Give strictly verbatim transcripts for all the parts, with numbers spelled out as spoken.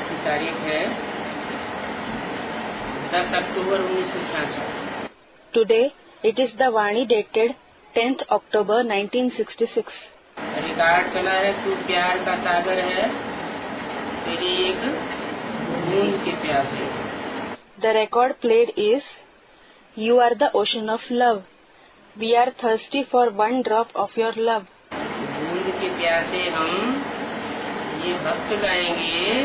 आज की तारीख है दस अक्टूबर उन्नीस सौ छियासठ। Today it is the Vani dated tenth October nineteen sixty-six. Record चला है तू प्यार का सागर है, तेरी एक बूंद के प्यासे। The record played is You are the ocean of love. We are thirsty for one drop of your love. बूंद के प्यासे हम ये भक्त गाएंगे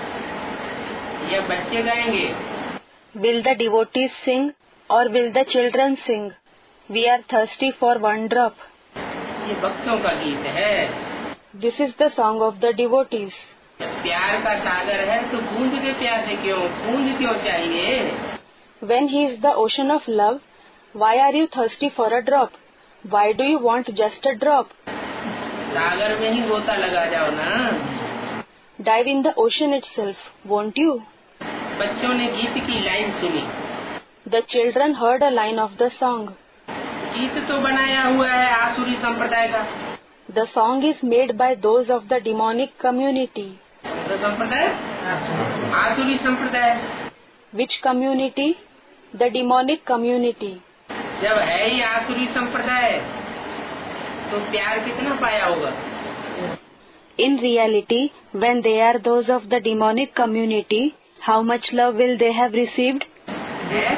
या बच्चे गाएंगे? Will the devotees sing or will the children sing? We are thirsty for one drop. ये भक्तों का गीत है। This is the song of the devotees. जब प्यार का सागर है तो बूंद के प्यासे क्यों, बूंद क्यों चाहिए? When he is the ocean of love, why are you thirsty for a drop? Why do you want just a drop? सागर में ही गोता लगा जाओ ना। Dive in the ocean itself, won't you? बच्चों ने गीत की लाइन सुनी। The children heard a line of the song. गीत तो बनाया हुआ है आसुरी संप्रदाय का। The song is made by those of the demonic community. तो संप्रदाय आसुरी संप्रदाय। Which community? The demonic community. जब है ही आसुरी संप्रदाय तो प्यार कितना पाया होगा? In reality, when they are those of the demonic community, how much love will they have received? है?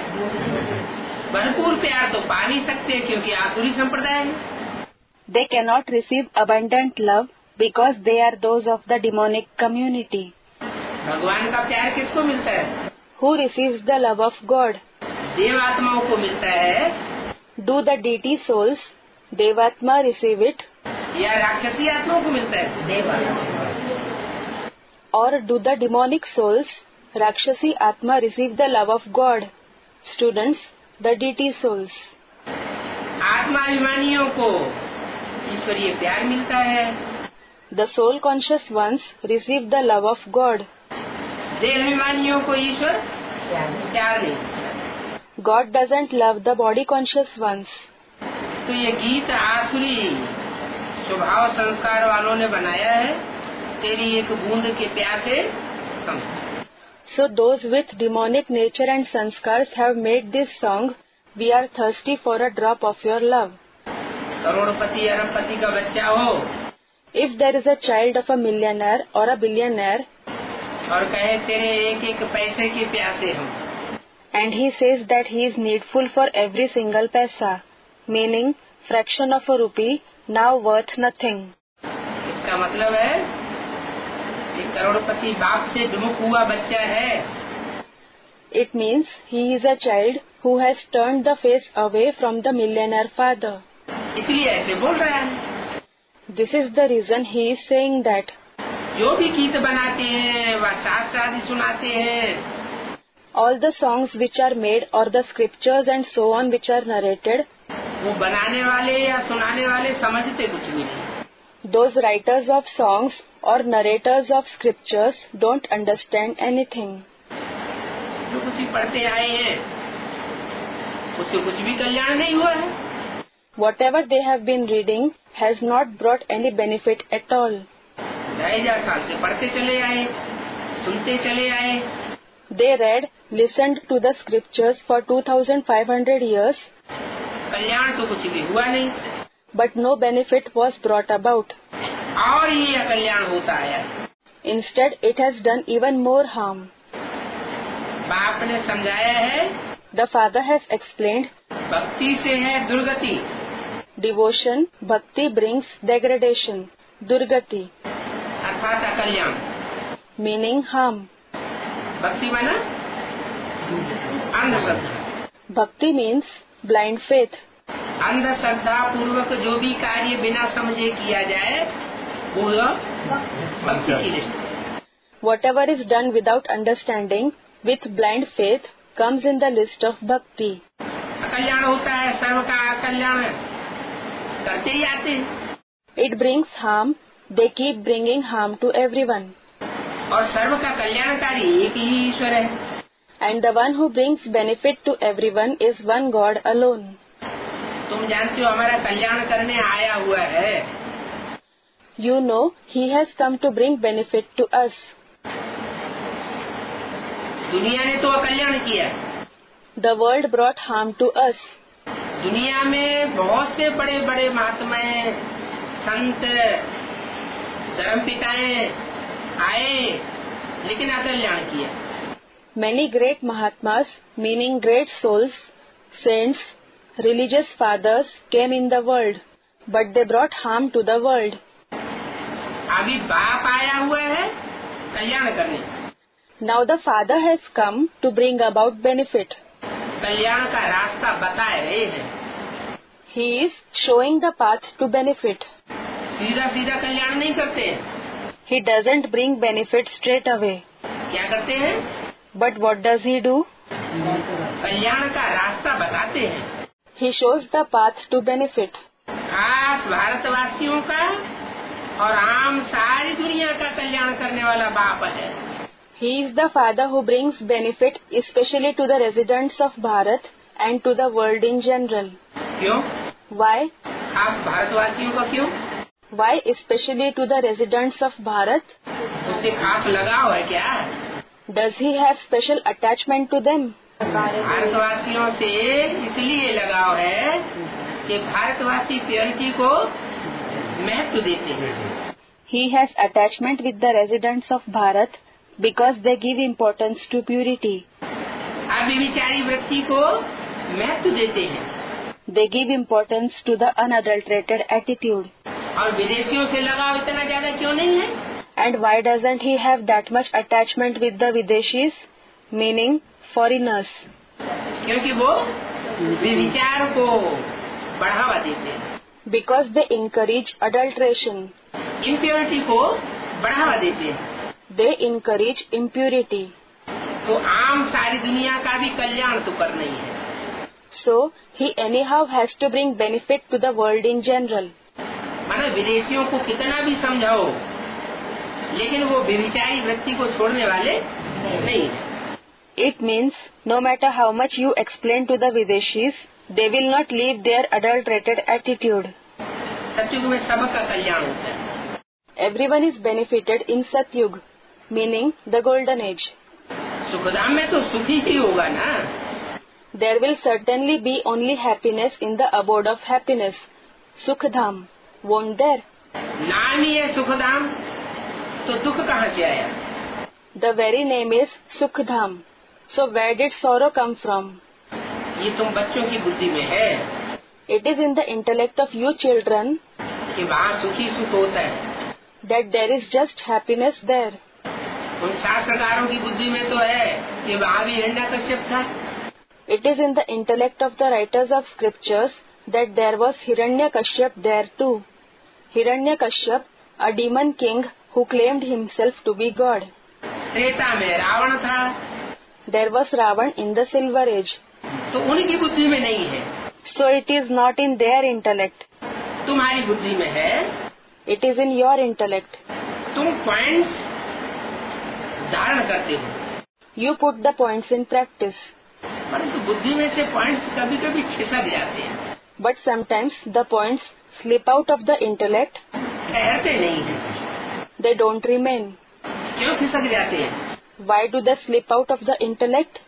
भरपूर प्यार तो पा नहीं सकते क्योंकि आसुरी संप्रदाय है। They cannot receive abundant love because they are those of the demonic community. भगवान का प्यार किसको मिलता है? Who receives the love of God? देव आत्माओं को मिलता है। Do the deity souls, Devatma, receive it? या राक्षसी आत्माओं को मिलता है? देव आत्मा। Or do the demonic souls, Rakshasi Atma, receive the love of God? Students, the deity souls. आत्माभिमानियों को ईश्वरीय प्यार मिलता है। The soul conscious ones receive the love of God. देहाभिमानियों को ईश्वर प्यार नहीं। God doesn't love the body conscious ones. तो ये गीत आसुरी स्वभाव संस्कार वालों ने बनाया है, तेरी एक बूंद के प्यासे समझ। So those with demonic nature and sanskars have made this song, We are thirsty for a drop of your love. करोड़पति अरबपति का बच्चा हो If there is a child of a millionaire or a billionaire और कहे तेरे एक एक पैसे के प्यासे हम, and he says that he is needful for every single paisa, meaning fraction of a rupee, now worth nothing. इसका मतलब है कि करोड़पति बाप से विमुख हुआ बच्चा है। It means he is a child who has turned the face away from the millionaire father. इसलिए ऐसे बोल रहा है। This is the reason he is saying that. जो भी गीत बनाते हैं वह शास्त्र आदि सुनाते हैं, all the songs which are made or the scriptures and so on which are narrated, वो बनाने वाले या सुनाने वाले समझते कुछ भी नहीं। those writers of songs or narrators of scriptures don't understand anything. जो कुछ भी पढ़ते आए हैं उससे कुछ भी कल्याण नहीं हुआ है। Whatever they have been reading has not brought any benefit at all. ढाई हजार साल से पढ़ते चले आए, सुनते चले आए। They read, listened to the scriptures for two thousand five hundred years, कल्याण तो कुछ भी हुआ नहीं, but no benefit was brought about. और ये अकल्याण होता आया। Instead, it has done even more harm. बाप ने समझाया है, The father has explained, भक्ति से है दुर्गति। Devotion, bhakti brings degradation, durgati, अर्थात अकल्याण। meaning harm. भक्ति माना अंधश्रद्धा। Bhakti means blind faith. अंधश्रद्धा पूर्वक जो भी कार्य बिना समझे किया जाए वो भक्ति की list. Whatever is done without understanding, with blind faith, comes in the list of bhakti. अकल्याण होता है, सर्व का अकल्याण करते ही आते हैं। It brings harm, they keep bringing harm to everyone. और सर्व का कल्याणकारी एक ही ईश्वर है। And the one who brings benefit to everyone is one God alone. तुम जानते हो हमारा कल्याण करने आया हुआ है। You know, he has come to bring benefit to us. दुनिया ने तो अकल्याण किया। The world brought harm to us. दुनिया में बहुत से बड़े बड़े महात्माएं, संत, धर्मपिताएं आए, लेकिन अकल्याण किया। Many great Mahatmas, meaning great souls, saints, religious fathers came in the world, but they brought harm to the world. अभी बाप आया हुआ है कल्याण करने। Now the Father has come to bring about benefit. कल्याण का रास्ता बता रहे हैं। He is showing the path to benefit. सीधा सीधा कल्याण नहीं करते हैं। He doesn't bring benefit straight away. क्या करते हैं? But what does he do? कल्याण का रास्ता बताते हैं। He shows the path to benefit. खास भारतवासियों का और आम सारी दुनिया का कल्याण करने वाला बाप है। He is the Father who brings benefit especially to the residents of Bharat and to the world in general. क्यों? Why? खास भारतवासियों का क्यों? Why especially to the residents of Bharat? उससे खास लगाव है क्या? Does he have special attachment to them? भारतवासियों से इसलिए लगाव है कि भारतवासी प्योरिटी को महत्व देते हैं। He has attachment with the residents of Bharat because they give importance to purity. अव्यभिचारी वृत्ति को महत्व देते हैं। They give importance to the unadulterated attitude. और विदेशियों से लगाव इतना ज्यादा क्यों नहीं है? And why doesn't he have that much attachment with the Videshis, meaning foreigners? क्योंकि वो व्यभिचार को बढ़ावा देते हैं। Because they encourage adulteration. Impurity को बढ़ावा देते हैं। They encourage impurity. तो आम सारी दुनिया का भी कल्याण तो करना ही है। So he anyhow has to bring benefit to the world in general. माना विदेशियों को कितना भी समझाओ, लेकिन वो व्यभिचारी वृत्ति को छोड़ने वाले नहीं है। It means no matter how much you explain to the Videshis, they will not leave their adulterated attitude. सतयुग में सबका कल्याण होता है। Everyone is benefited in Satyug, meaning the golden age. Sukhdham में तो सुखी ही होगा ना। There will certainly be only happiness in the abode of happiness, Sukhdam. Won't there? नाम ही है सुखधाम, तो दुख कहाँ से आया? The very name is Sukhdam. So where did sorrow come from? ये तुम बच्चों की बुद्धि में है। It is in the intellect of you children कि वहाँ सुखी सुख होता है। that there is just happiness there. उन शास्त्रकारों की बुद्धि में तो है कि वहाँ भी हिरण्यकश्यप था। It is in the intellect of the writers of scriptures that there was Hiranyakashyap there too. Hiranyakashyap, a demon king who claimed himself to be God. Treta में रावण था। There was Ravan in the silver age. तो उनकी बुद्धि में नहीं है। So it is not in their intellect. तुम्हारी बुद्धि में है। It is in your intellect. तुम पॉइंट्स धारण करते हो। You put the points in practice. परंतु बुद्धि में से पॉइंट्स कभी कभी खिसक जाते हैं। But sometimes the points slip out of the intellect. ठहरते नहीं हैं। They don't remain. क्यों खिसक जाते हैं? Why do they slip out of the intellect?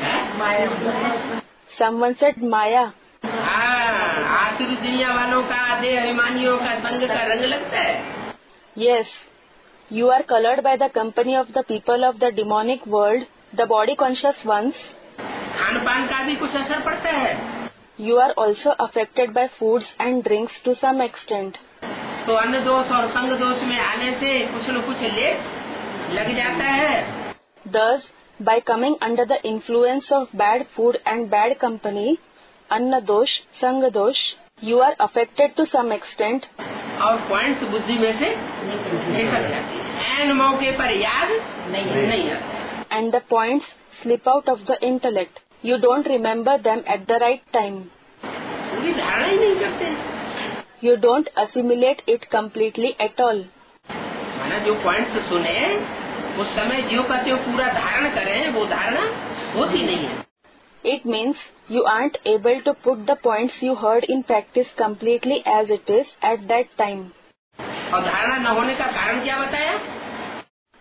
Someone said Maya. हाँ, आसुरी दुनिया वालों का, देह अभिमानियों का संग का रंग लगता है। Yes, you are colored by the company of the people of the demonic world, the body conscious ones. Khan पान का भी कुछ असर पड़ता है। You are also affected by foods and drinks to some extent. तो अन्न दोष और संग दोष में आने से कुछ न कुछ लेप लग जाता है। Thus, by coming under the influence of bad food and bad company, Anna dosh, Sanga dosh, you are affected to some extent. और पॉइंट्स बुद्धि में से खिसक जाती है। ऐन मौके पर याद नहीं नहीं आता। And the points slip out of the intellect. You don't remember them at the right time. पूरी धारणा ही नहीं करते। You don't assimilate it completely at all. माना जो पॉइंट्स सुने उस समय ज्यों का त्यों पूरा धारण करें, वो धारणा होती नहीं है। It means you aren't able to put the points you heard in practice completely as it is at that time. और धारणा न होने का कारण क्या बताया?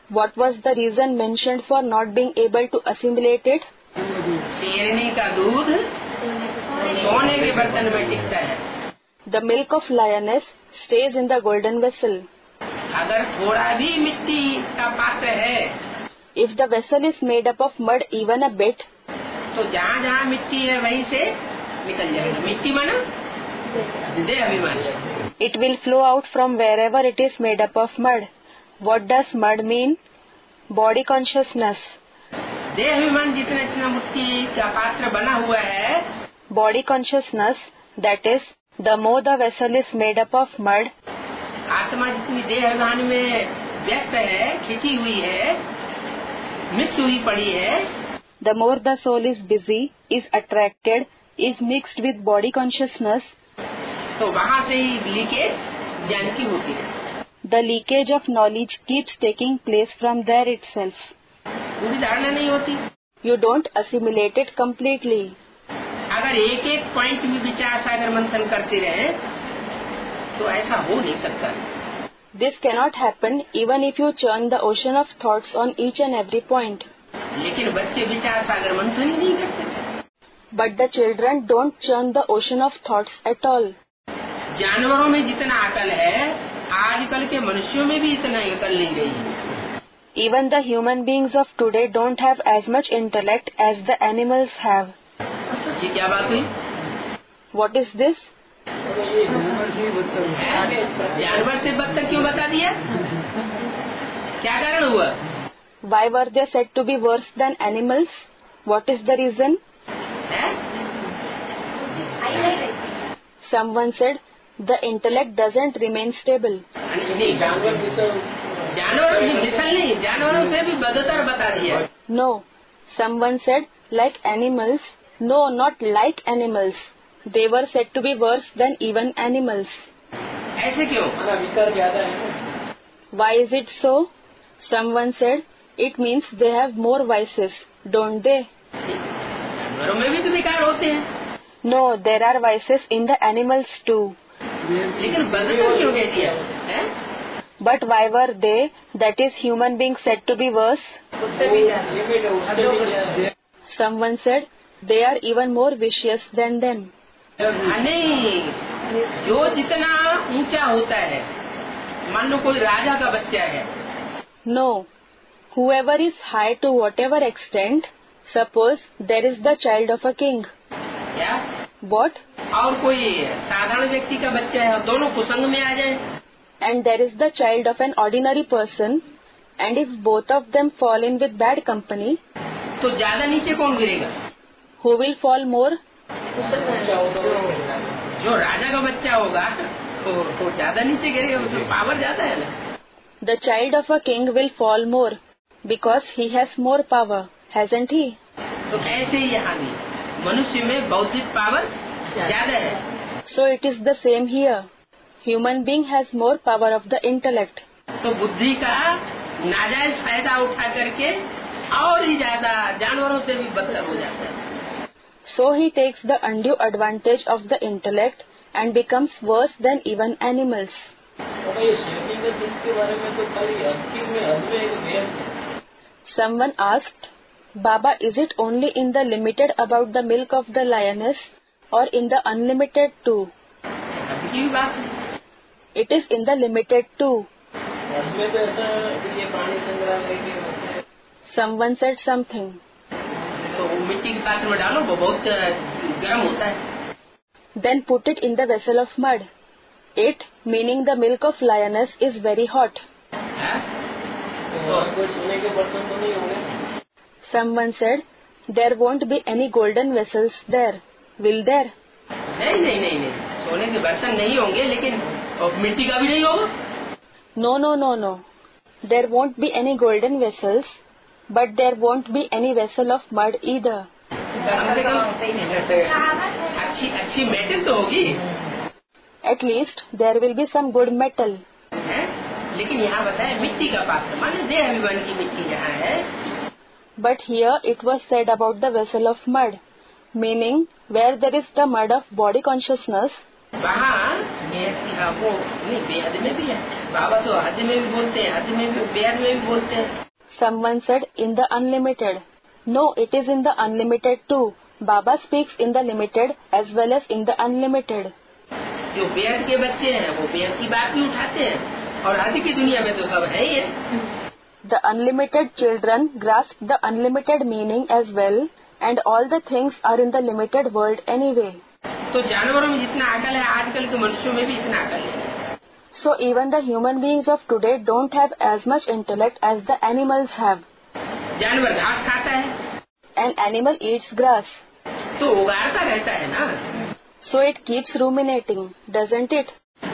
What was the reason mentioned for not being able to assimilate it? शेरनी का दूध सोने के बर्तन में टिकता है. The milk of lioness stays in the golden vessel. अगर थोड़ा भी मिट्टी का पात्र है, If the vessel is made up of mud even a bit, तो जहाँ जहाँ मिट्टी है वहीं से निकल जाएगा. मिट्टी माना देह अभिमान. it will flow out from wherever it is made up of mud. What does mud mean? Body consciousness. देह अभिमान जितना जितना मिट्टी का पात्र बना हुआ है, Body consciousness, that is, the more the vessel is made up of mud, आत्मा जितनी देह अभिमान में व्यस्त है, खिंची हुई है, मिक्स हुई पड़ी है, the more the soul is busy, is attracted, is mixed with body consciousness, तो वहाँ से ही लीकेज ज्ञान की होती है. the leakage of knowledge keeps taking place from there itself. पूरी धारणा नहीं होती. You don't assimilate it completely. अगर एक एक पॉइंट में विचार सागर मंथन करते रहे तो ऐसा हो नहीं सकता. This cannot happen even if you churn the ocean of thoughts on each and every point. लेकिन बच्चे विचार सागर मंथन ही नहीं करते. But the children don't churn the ocean of thoughts at all. जानवरों में जितना अकल है, आजकल के मनुष्यों में भी इतना अकल नहीं रही. Even the human beings of today don't have as much intellect as the animals have. ये क्या बात हुई? What is this? जानवर से बदतर क्यों बता दिया? क्या कारण हुआ? Why were they said to be worse than animals? What is the reason? है? Someone said the intellect doesn't remain stable. नहीं, जानवर मिसल नहीं, जानवरों से भी बदतर बता दिया. No. Someone said like animals. No, not like animals. They were said to be worse than even animals. ऐसे क्यों? विकार ज्यादा है. Why is it so? Someone said it means they have more vices, don't they? जानवरों में भी तो विकार होते हैं. No, there are vices in the animals too. लेकिन बदतर क्यों कह दिया? है? But why were they, that is human beings, said to be worse? उससे भी ज्यादा. Someone said they are even more vicious than them. नहीं, जो जितना ऊंचा होता है, मान लो कोई राजा का बच्चा है. No. Whoever is high to whatever extent, suppose there is the child of a king. क्या? What? और कोई साधारण व्यक्ति का बच्चा है, दोनों कुसंग में आ जाए. And there is the child of an ordinary person, and if both of them fall in with bad company, तो ज्यादा नीचे कौन गिरेगा? who will fall more? जो राजा का बच्चा होगा तो, तो ज्यादा नीचे गिरेगा, उसमें पावर ज्यादा है ना. The child of a king will fall more, because he has more power, hasn't he? तो ऐसे ही यहाँ भी मनुष्य में बौद्धिक पावर ज्यादा है. So it is the same here. Human being has more power of the intellect. तो बुद्धि का नाजायज फायदा उठा करके और ही ज्यादा जानवरों से भी बदतर हो जाता है. So he takes the undue advantage of the intellect and becomes worse than even animals. Someone asked, Baba, is it only in the limited about the milk of the lioness or in the unlimited too? अभी की बात है. It is in the limited too. Someone said something. तो मिट्टी के पात्र में डालो, वो बहुत गर्म होता है. Then put it in the vessel of mud. It, meaning the milk of lioness, is very hot. Someone said, there won't be any golden vessels there. Will there? नहीं नहीं नहीं नहीं, सोने के बर्तन नहीं होंगे, लेकिन और मिट्टी का भी नहीं होगा. No, no, no, no. There won't be any golden vessels, but there won't be any vessel of mud either. कम से कम अच्छी अच्छी मेटल तो होगी. At least there will be some good metal. है? लेकिन यहाँ बताया मिट्टी का पात्र, माने देह अभिमान की मिट्टी जहाँ है. But here it was said about the vessel of mud, meaning where there is the mud of body consciousness, वहाँ बेहद की, हाँ वो नहीं, बेहद में भी है बाबा, तो हद में भी बोलते हैं, हद में भी, बेहद में भी बोलते हैं. Someone said in the unlimited. No, it is in the unlimited too. Baba speaks in the limited as well as in the unlimited. जो बेहद के बच्चे हैं वो बेहद की बात भी उठाते हैं, और हद की दुनिया में तो सब है ही है. The unlimited children grasp the unlimited meaning as well, and all the things are in the limited world anyway. तो जानवरों में जितना अकल है आजकल के मनुष्यों में भी इतना अकल है. So even the human beings of today don't have as much intellect as the animals have. जानवर घास खाता है. An animal eats grass. तो उगाता रहता है ना. So it keeps ruminating, doesn't it?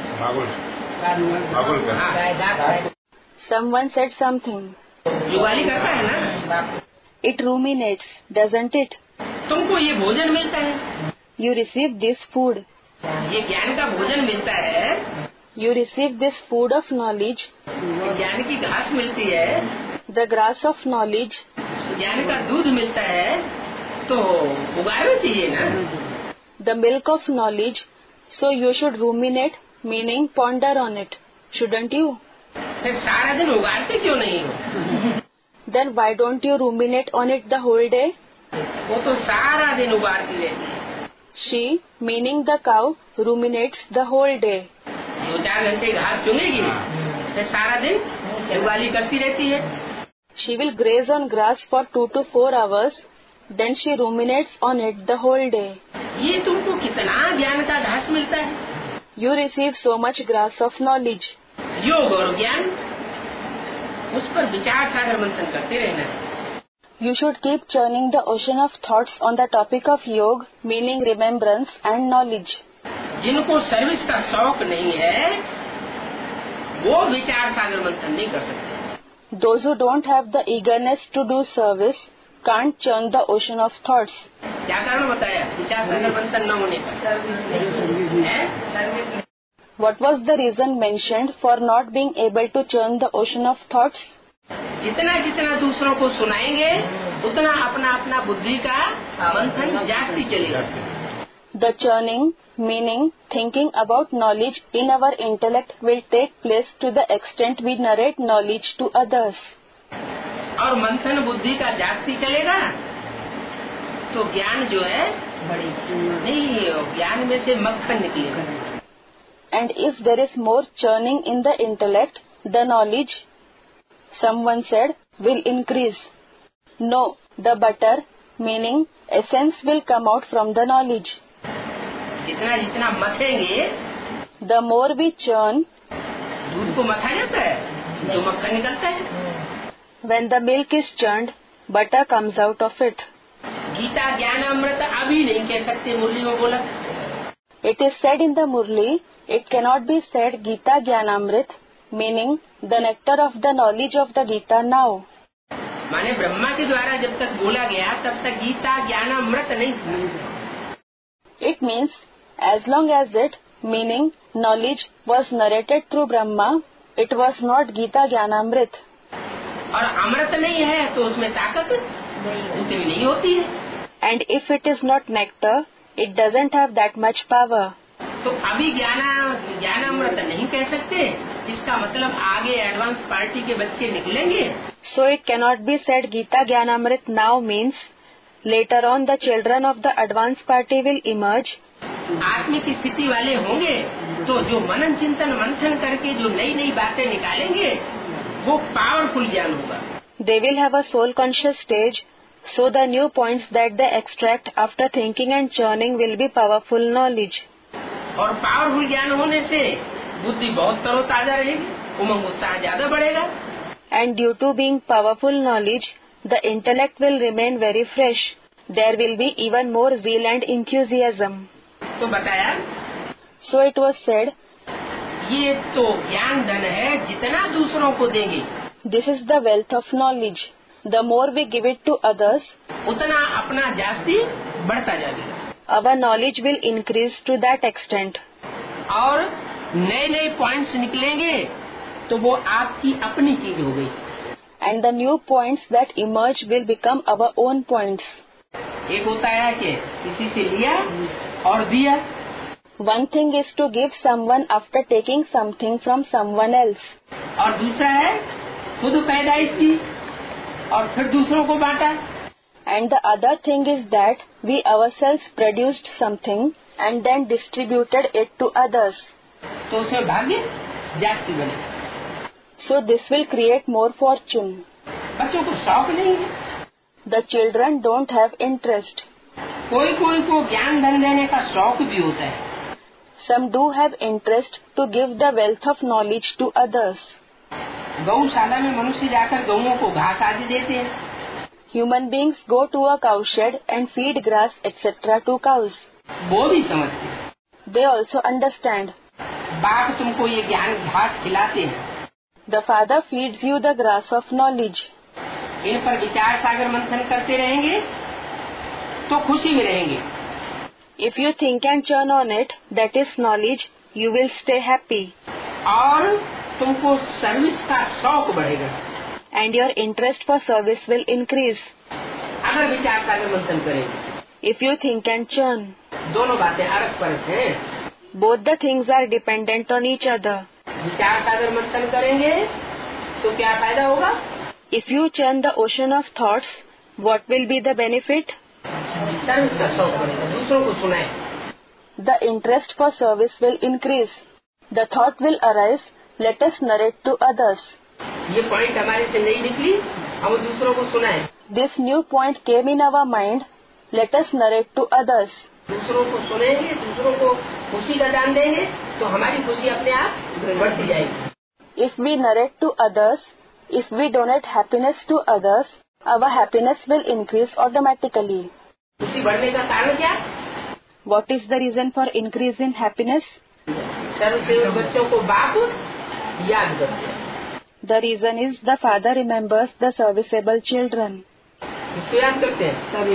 Someone said something. जुगाली करता है ना. It ruminates, doesn't it? तुमको ये भोजन मिलता है. You receive this food. ये ज्ञान का भोजन मिलता है. You receive this food of knowledge. ज्ञान की घास मिलती है. The grass of knowledge. ज्ञान का दूध मिलता है, तो उगाना चाहिए ना. The milk of knowledge. So you should ruminate, meaning ponder on it, shouldn't you? फिर सारा दिन उगाते क्यों नहीं हो? Then why don't you ruminate on it the whole day? वो तो सारा दिन उगाती रहती है. She, meaning the cow, ruminates the whole day. दो चार घंटे घास चुनेगी, फिर सारा दिन उगाली करती रहती है. She will graze on grass for two to four hours, then she ruminates on it the whole day. ये तुमको कितना ज्ञान का घास मिलता है. You receive so much grass of knowledge. योग और ज्ञान, उस पर विचार सागर मंथन करते रहना है. You should keep churning the ocean of thoughts on the topic of yoga, meaning remembrance and knowledge. जिनको सर्विस का शौक नहीं है, वो विचार सागर मंथन नहीं कर सकते. Those who don't have the eagerness to do service can't churn the ocean of thoughts. क्या कारण बताया विचार सागर मंथन न होने का? What was the reason mentioned for not being able to churn the ocean of thoughts? जितना जितना दूसरों को सुनाएंगे, उतना अपना अपना बुद्धि का मंथन जास्ती चलेगा. The churning, meaning thinking about knowledge in our intellect will take place to the extent we narrate knowledge to others. और मंथन बुद्धि का जास्ती चलेगा, तो ज्ञान जो है नहीं, ज्ञान में से मक्खन निकलेगा. And if there is more churning in the intellect, the knowledge, someone said, will increase. No, the butter, meaning essence will come out from the knowledge. जितना जितना मथेंगे, the more we churn, दूध को मथा जाता है, जो मक्खन निकलता है. When the milk is churned, butter comes out of it. Gita ज्ञान अमृत अभी नहीं कह सकते, मुरली में बोला. It is said in the Murli, it cannot be said Gita Jnanamrit, meaning the nectar of the knowledge of the Gita now. माने ब्रह्मा के द्वारा जब तक बोला गया तब तक गीता ज्ञान अमृत नहीं था. It means as long as it, meaning knowledge, was narrated through Brahma, it was not Gita Jnanamrit. और अमृत नहीं है तो उसमें ताकत उतनी नहीं होती है. And if it is not nectar, it doesn't have that much power. तो अभी ज्ञान ज्ञान अमृत नहीं कह सकते, इसका मतलब आगे एडवांस पार्टी के बच्चे निकलेंगे. So it cannot be said Gita Jnanamrit now means later on the children of the advanced party will emerge. आत्मिक स्थिति वाले होंगे तो जो मनन चिंतन मंथन करके जो नई नई बातें निकालेंगे वो पावरफुल ज्ञान होगा. They will have a soul conscious stage, so the new points that they extract after thinking and churning will be powerful knowledge. और पावरफुल ज्ञान होने से बुद्धि बहुत तरोताजा रहेगी, उमंग उत्साह ज्यादा बढ़ेगा. And due to being powerful knowledge, the intellect will remain very fresh. There will be even more zeal and enthusiasm. तो बताया. So it was said, ये तो ज्ञान धन है, जितना दूसरों को देंगे. This is the wealth of knowledge. The more we give it to others, उतना अपना जास्ती बढ़ता जाएगा. Our knowledge will increase to that extent. और नए नए पॉइंट्स निकलेंगे तो वो आपकी अपनी चीज हो गई. And the new points that emerge will become our own points. एक होता है कि किसी से लिया और दिया. One thing is to give someone after taking something from someone else. और दूसरा है खुद पैदाइश की और फिर दूसरों को बांटा. And the other thing is that we ourselves produced something and then distributed it to others. तो उसमें भाग्य जास्ती बनेगा. So this will create more fortune. बच्चों को शौक नहीं है. The children don't have interest. कोई कोई को ज्ञान धन देने का शौक भी होता है. Some do have interest to give the wealth of knowledge to others. गौशाला में मनुष्य जाकर गौओं को घास आदि देते हैं. Human beings go to a cowshed and feed grass et cetera to cows. वो भी समझते हैं. They also understand. बाप तुमको ये ज्ञान घास खिलाते हैं. The father feeds you the grass of knowledge. इन पर विचार सागर मंथन करते रहेंगे तो खुशी में रहेंगे. If you think and churn on it, that is knowledge, you will stay happy. और तुमको सर्विस का शौक बढ़ेगा. And your interest for service will increase. अगर विचार सागर मंथन करेंगे. If you think and churn. दोनों बातें अरस परस हैं. Both the things are dependent on each other. विचार सागर मंथन करेंगे तो क्या फायदा होगा? If you churn the ocean of thoughts, what will be the benefit? Service का शौक बढ़ेगा. दूसरों को सुनाए. The interest for service will increase. The thought will arise, let us narrate to others. ये पॉइंट हमारे से नहीं निकली, हम दूसरों को सुनाए. This new point came in our mind, let us narrate to others. दूसरों को सुनेंगे, दूसरों को खुशी का दान देंगे तो हमारी खुशी अपने आप बढ़ती जाएगी. If we narrate to others, if we donate happiness to others, our happiness will increase automatically. खुशी बढ़ने का कारण क्या? What is the reason for increase in happiness? सर्वसेवक बच्चों को बाप याद करते हैं. The reason is the father remembers the serviceable children. किसको याद करते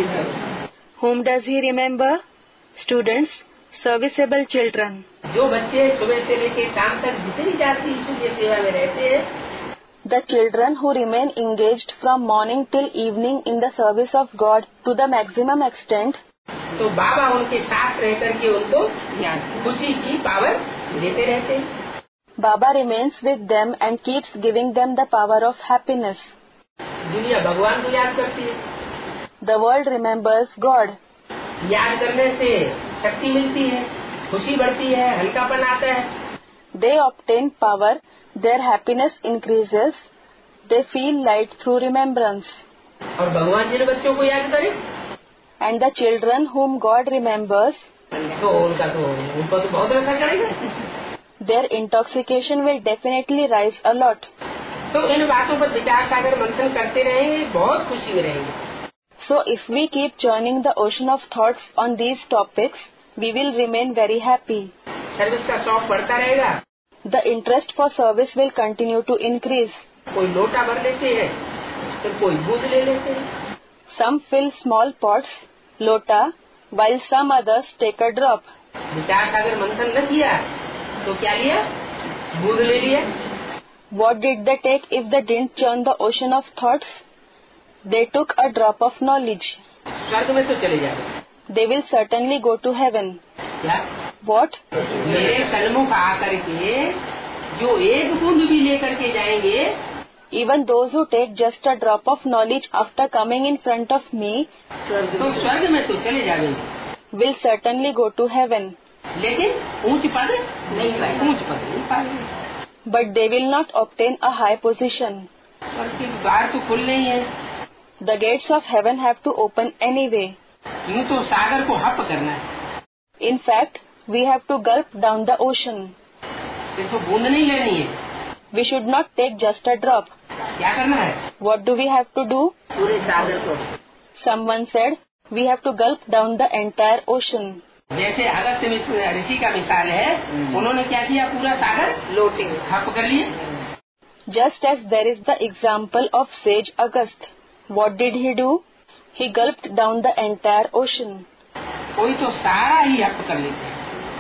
हैं? Whom does he remember? Students, serviceable children. जो बच्चे सुबह से लेकर शाम तक जितनी जाति यीशु की सेवा में रहते हैं. The children who remain engaged from morning till evening in the service of God to the maximum extent. तो बाबा उनके साथ रह करके उनको खुशी की पावर देते रहते हैं. Baba remains with them and keeps giving them the power of happiness. दुनिया भगवान को याद करती है. The world remembers God. याद करने से शक्ति मिलती है, खुशी बढ़ती है, हल्कापन आता है. They obtain power, their happiness increases, they feel light through remembrance. और भगवान जिन बच्चों को याद करे, and the children whom God remembers, तो उनका तो उनको तो बहुत असर करेगा. Their intoxication will definitely rise a lot. तो इन बातों पर विचार सागर मंथन करते रहेंगे, बहुत खुशी में रहेंगे. So if we keep churning the ocean of thoughts on these topics, we will remain very happy. Service का शौक बढ़ता रहेगा. The interest for service will continue to increase. कोई लोटा भर लेते हैं, तो कोई बूंद ले लेते हैं. Some fill small pots, lota, while some others take a drop. विचार सागर मंथन न किया तो क्या लिया? बूंद ले लिया. What did they take if they didn't churn the ocean of thoughts? They took a drop of knowledge. स्वर्ग में तो चले जाएंगे. They will certainly go to heaven. क्या? What? मेरे सन्मुख आकर के जो एक बूंद भी लेकर के जाएंगे, even those who take just a drop of knowledge after coming in front of me, तो स्वर्ग में तो चले जाएंगे. will certainly go to heaven. लेकिन ऊंच पद नहीं पाएंगे. ऊंच पद नहीं पाएंगे. But they will not obtain a high position. स्वर्ग के द्वार तो खुलने ही है. The gates of heaven have to open anyway. यूँ तो सागर को हप करना है. In fact, we have to gulp down the ocean. सिर्फ बूंद नहीं लेनी है. We should not take just a drop. क्या करना है? What do we have to do? पूरे सागर को. Someone said, we have to gulp down the entire ocean. जैसे अगस्त्य ऋषि का मिसाल है, उन्होंने क्या किया? पूरा सागर लोटे हप कर लिए. Just as there is the example of sage Agast, what did he do? He gulped down the entire ocean. कोई तो सारा ही हप कर लेते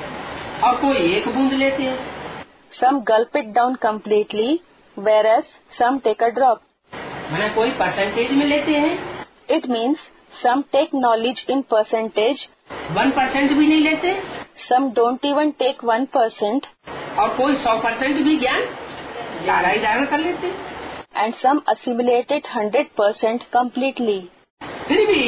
हैं और कोई एक बूंद लेते हैं. Some gulp it down completely, whereas some take a drop. मैंने कोई परसेंटेज में लेते हैं. It means some take knowledge in percentage. One percent भी नहीं लेते. Some don't even take one percent. और कोई सौ परसेंट भी ज्ञान सारा ही धारण कर लेते, and some assimilate it one hundred percent completely. फिर भी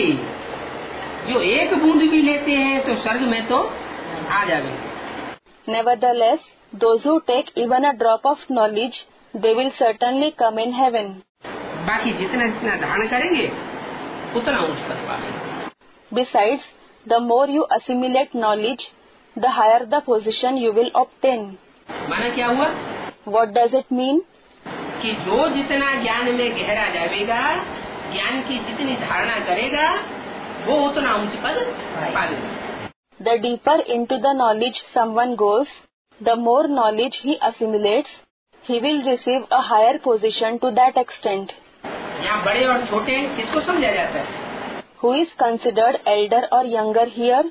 जो एक बूंद भी लेते हैं तो स्वर्ग में तो आ जाएंगे. Nevertheless, those who take even a drop of knowledge, they will certainly come in heaven. बाकी जितना जितना धारण करेंगे उतना उच्च पद पाएंगे. Besides, the more you assimilate knowledge, the higher the position you will obtain. माना क्या हुआ? What does it mean? कि जो जितना ज्ञान में गहरा जाएगा, ज्ञान की जितनी धारणा करेगा, वो उतना उच्च पद पाएगा. The deeper into the knowledge someone goes, the more knowledge he assimilates, he will receive a higher position to that extent. यहाँ बड़े और छोटे किसको समझा जाता है? Who is considered elder or younger here?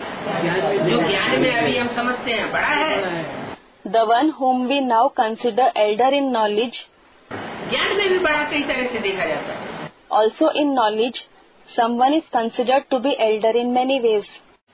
जो ज्ञान में अभी हम समझते हैं बड़ा है. The one whom we now consider elder in knowledge. ज्ञान में भी बड़ा कई तरह से देखा जाता है. Also in knowledge, someone is considered to be elder in many ways.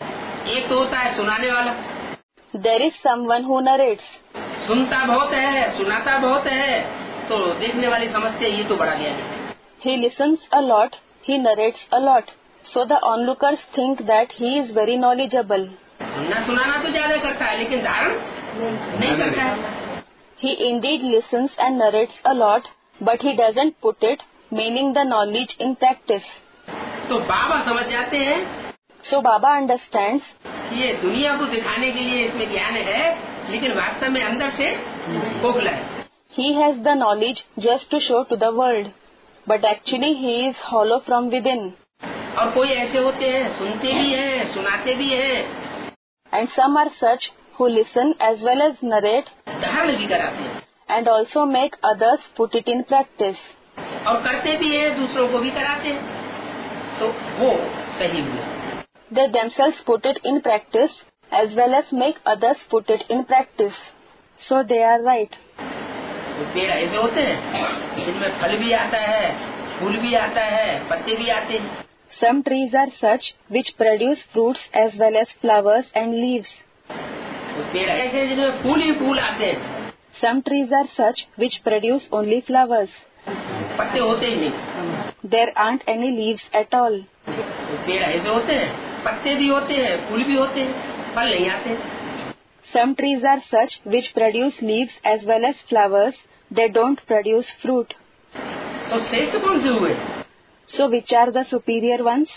एक तो होता है सुनाने वाला. There is someone who narrates. सुनता बहुत है, सुनाता बहुत है, तो देखने वाले समझते हैं ये तो बड़ा ज्ञानी है. He listens a lot, he narrates a lot, so the onlookers think that he is very knowledgeable. सुनना सुनाना तो ज्यादा करता है, लेकिन धारण नहीं करता है. He indeed listens and narrates a lot, but he doesn't put it, meaning the knowledge, in practice. तो बाबा समझ जाते हैं. So Baba understands. ये दुनिया को दिखाने के लिए इसमें ज्ञान है, लेकिन वास्तव में अंदर से खोखला है. He has the knowledge just to show to the world, but actually he is hollow from within. और कोई ऐसे होते हैं सुनते भी हैं, सुनाते भी हैं. And some are such who listen as well as narrate. धारण भी कराते हैं. And also make others put it in practice. और करते भी हैं, दूसरों को भी कराते हैं. तो वो सही हुआ. They themselves put it in practice as well as make others put it in practice. So they are right. तो पेड़ ऐसे होते हैं जिनमें फल भी आता है, फूल भी आता है, पत्ते भी आते हैं. Some trees are such which produce fruits as well as flowers and leaves. तो पेड़ ऐसे हैं जिनमें फूल ही फूल आते हैं. Some trees are such which produce only flowers. पत्ते होते ही नहीं. There aren't any leaves at all. तो पेड़ ऐसे होते हैं, पत्ते भी होते हैं, फूल भी होते हैं, फल नहीं आते. Some trees are such which produce leaves as well as flowers. They don't produce fruit. तो श्रेष्ठ कौन से हुए? So which are the superior ones?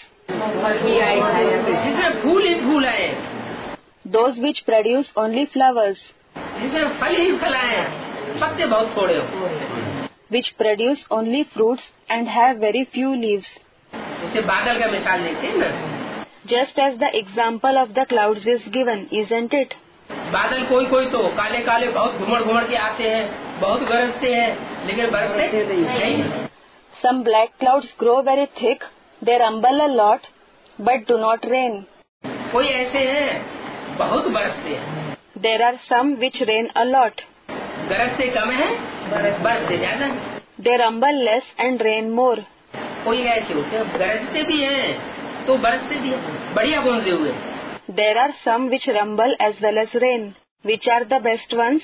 जिसमें फूल ही फूल आए. Those which produce only flowers. जिसमें फल ही फल आए, पत्ते बहुत थोड़े हो. Which produce only fruits and have very few leaves. जैसे बादल का मिसाल देते हैं ना. Just as the example of the clouds is given, isn't it? बादल कोई कोई तो काले काले बहुत घुमड़ घुमड़ के आते हैं, बहुत गरजते हैं, लेकिन बरसते नहीं. Some black clouds grow very thick, they rumble a lot, but do not rain. कोई ऐसे हैं बहुत बरसते हैं. There are some which rain a lot. गरजते कम है, बरसते ज्यादा. They rumble less and rain more. कोई ऐसे होते हैं गरजते भी हैं तो बरसते भी हैं. बढ़िया कौन से हुए? There are some which rumble as well as rain. Which are the best ones?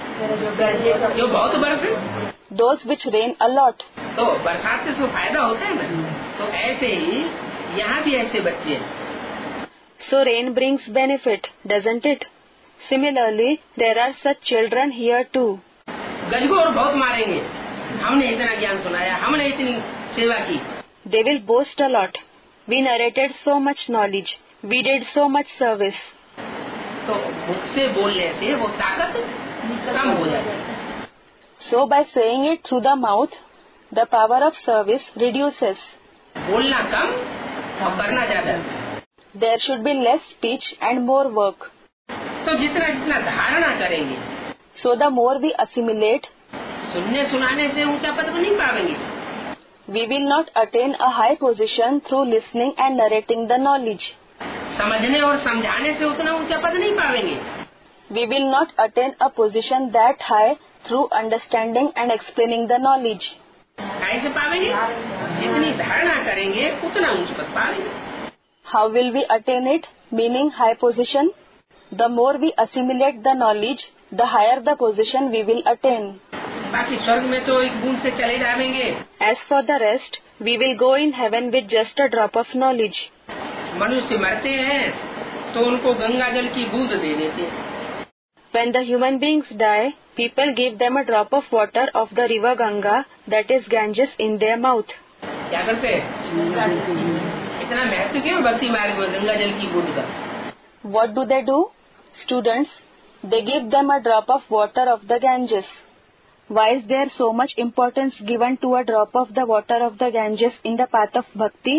जो बहुत बरसे. Those which rain a lot. तो बरसात से फायदा होता है ना. तो ऐसे ही यहाँ भी ऐसे बच्चे हैं. So rain brings benefit, doesn't it? Similarly, there are such children here too. गजगोर बहुत मारेंगे, हमने इतना ज्ञान सुनाया, हमने इतनी सेवा की. They will boast a lot. We narrated so much knowledge. We did so much service. तो मुख से बोलने से वो ताकत कम हो जाती है. So by saying it through the mouth, the power of service reduces. बोलना कम और करना ज्यादा. There should be less speech and more work. तो जितना जितना धारणा करेंगे, So the more we assimilate, सुनने सुनाने से ऊंचा पद नहीं पाएंगे. We will not attain a high position through listening and narrating the knowledge. समझने और समझाने से उतना ऊंचा पद नहीं पाएंगे. We will not attain a position that high through understanding and explaining the knowledge. कैसे पाएंगे? जितनी धारणा करेंगे उतना ऊंचा पद पाएंगे. How will we attain it? Meaning high position. The more we assimilate the knowledge, the higher the position we will attain. बाकी स्वर्ग में तो एक बूंद से चले जाएंगे. As for the rest, we will go in heaven with just a drop of knowledge. मनुष्य मरते हैं तो उनको गंगा जल की बूंद दे देते हैं. When the human beings die, people give them a drop of water of the river Ganga, that is Ganges, in their mouth. क्या करते हैं? इतना महत्व क्यों भक्ति मार्ग में गंगा जल की बूंद का? What do they do? Students, they give them a drop of water of the Ganges. Why is there so much importance given to a drop of the water of the Ganges in the path of bhakti?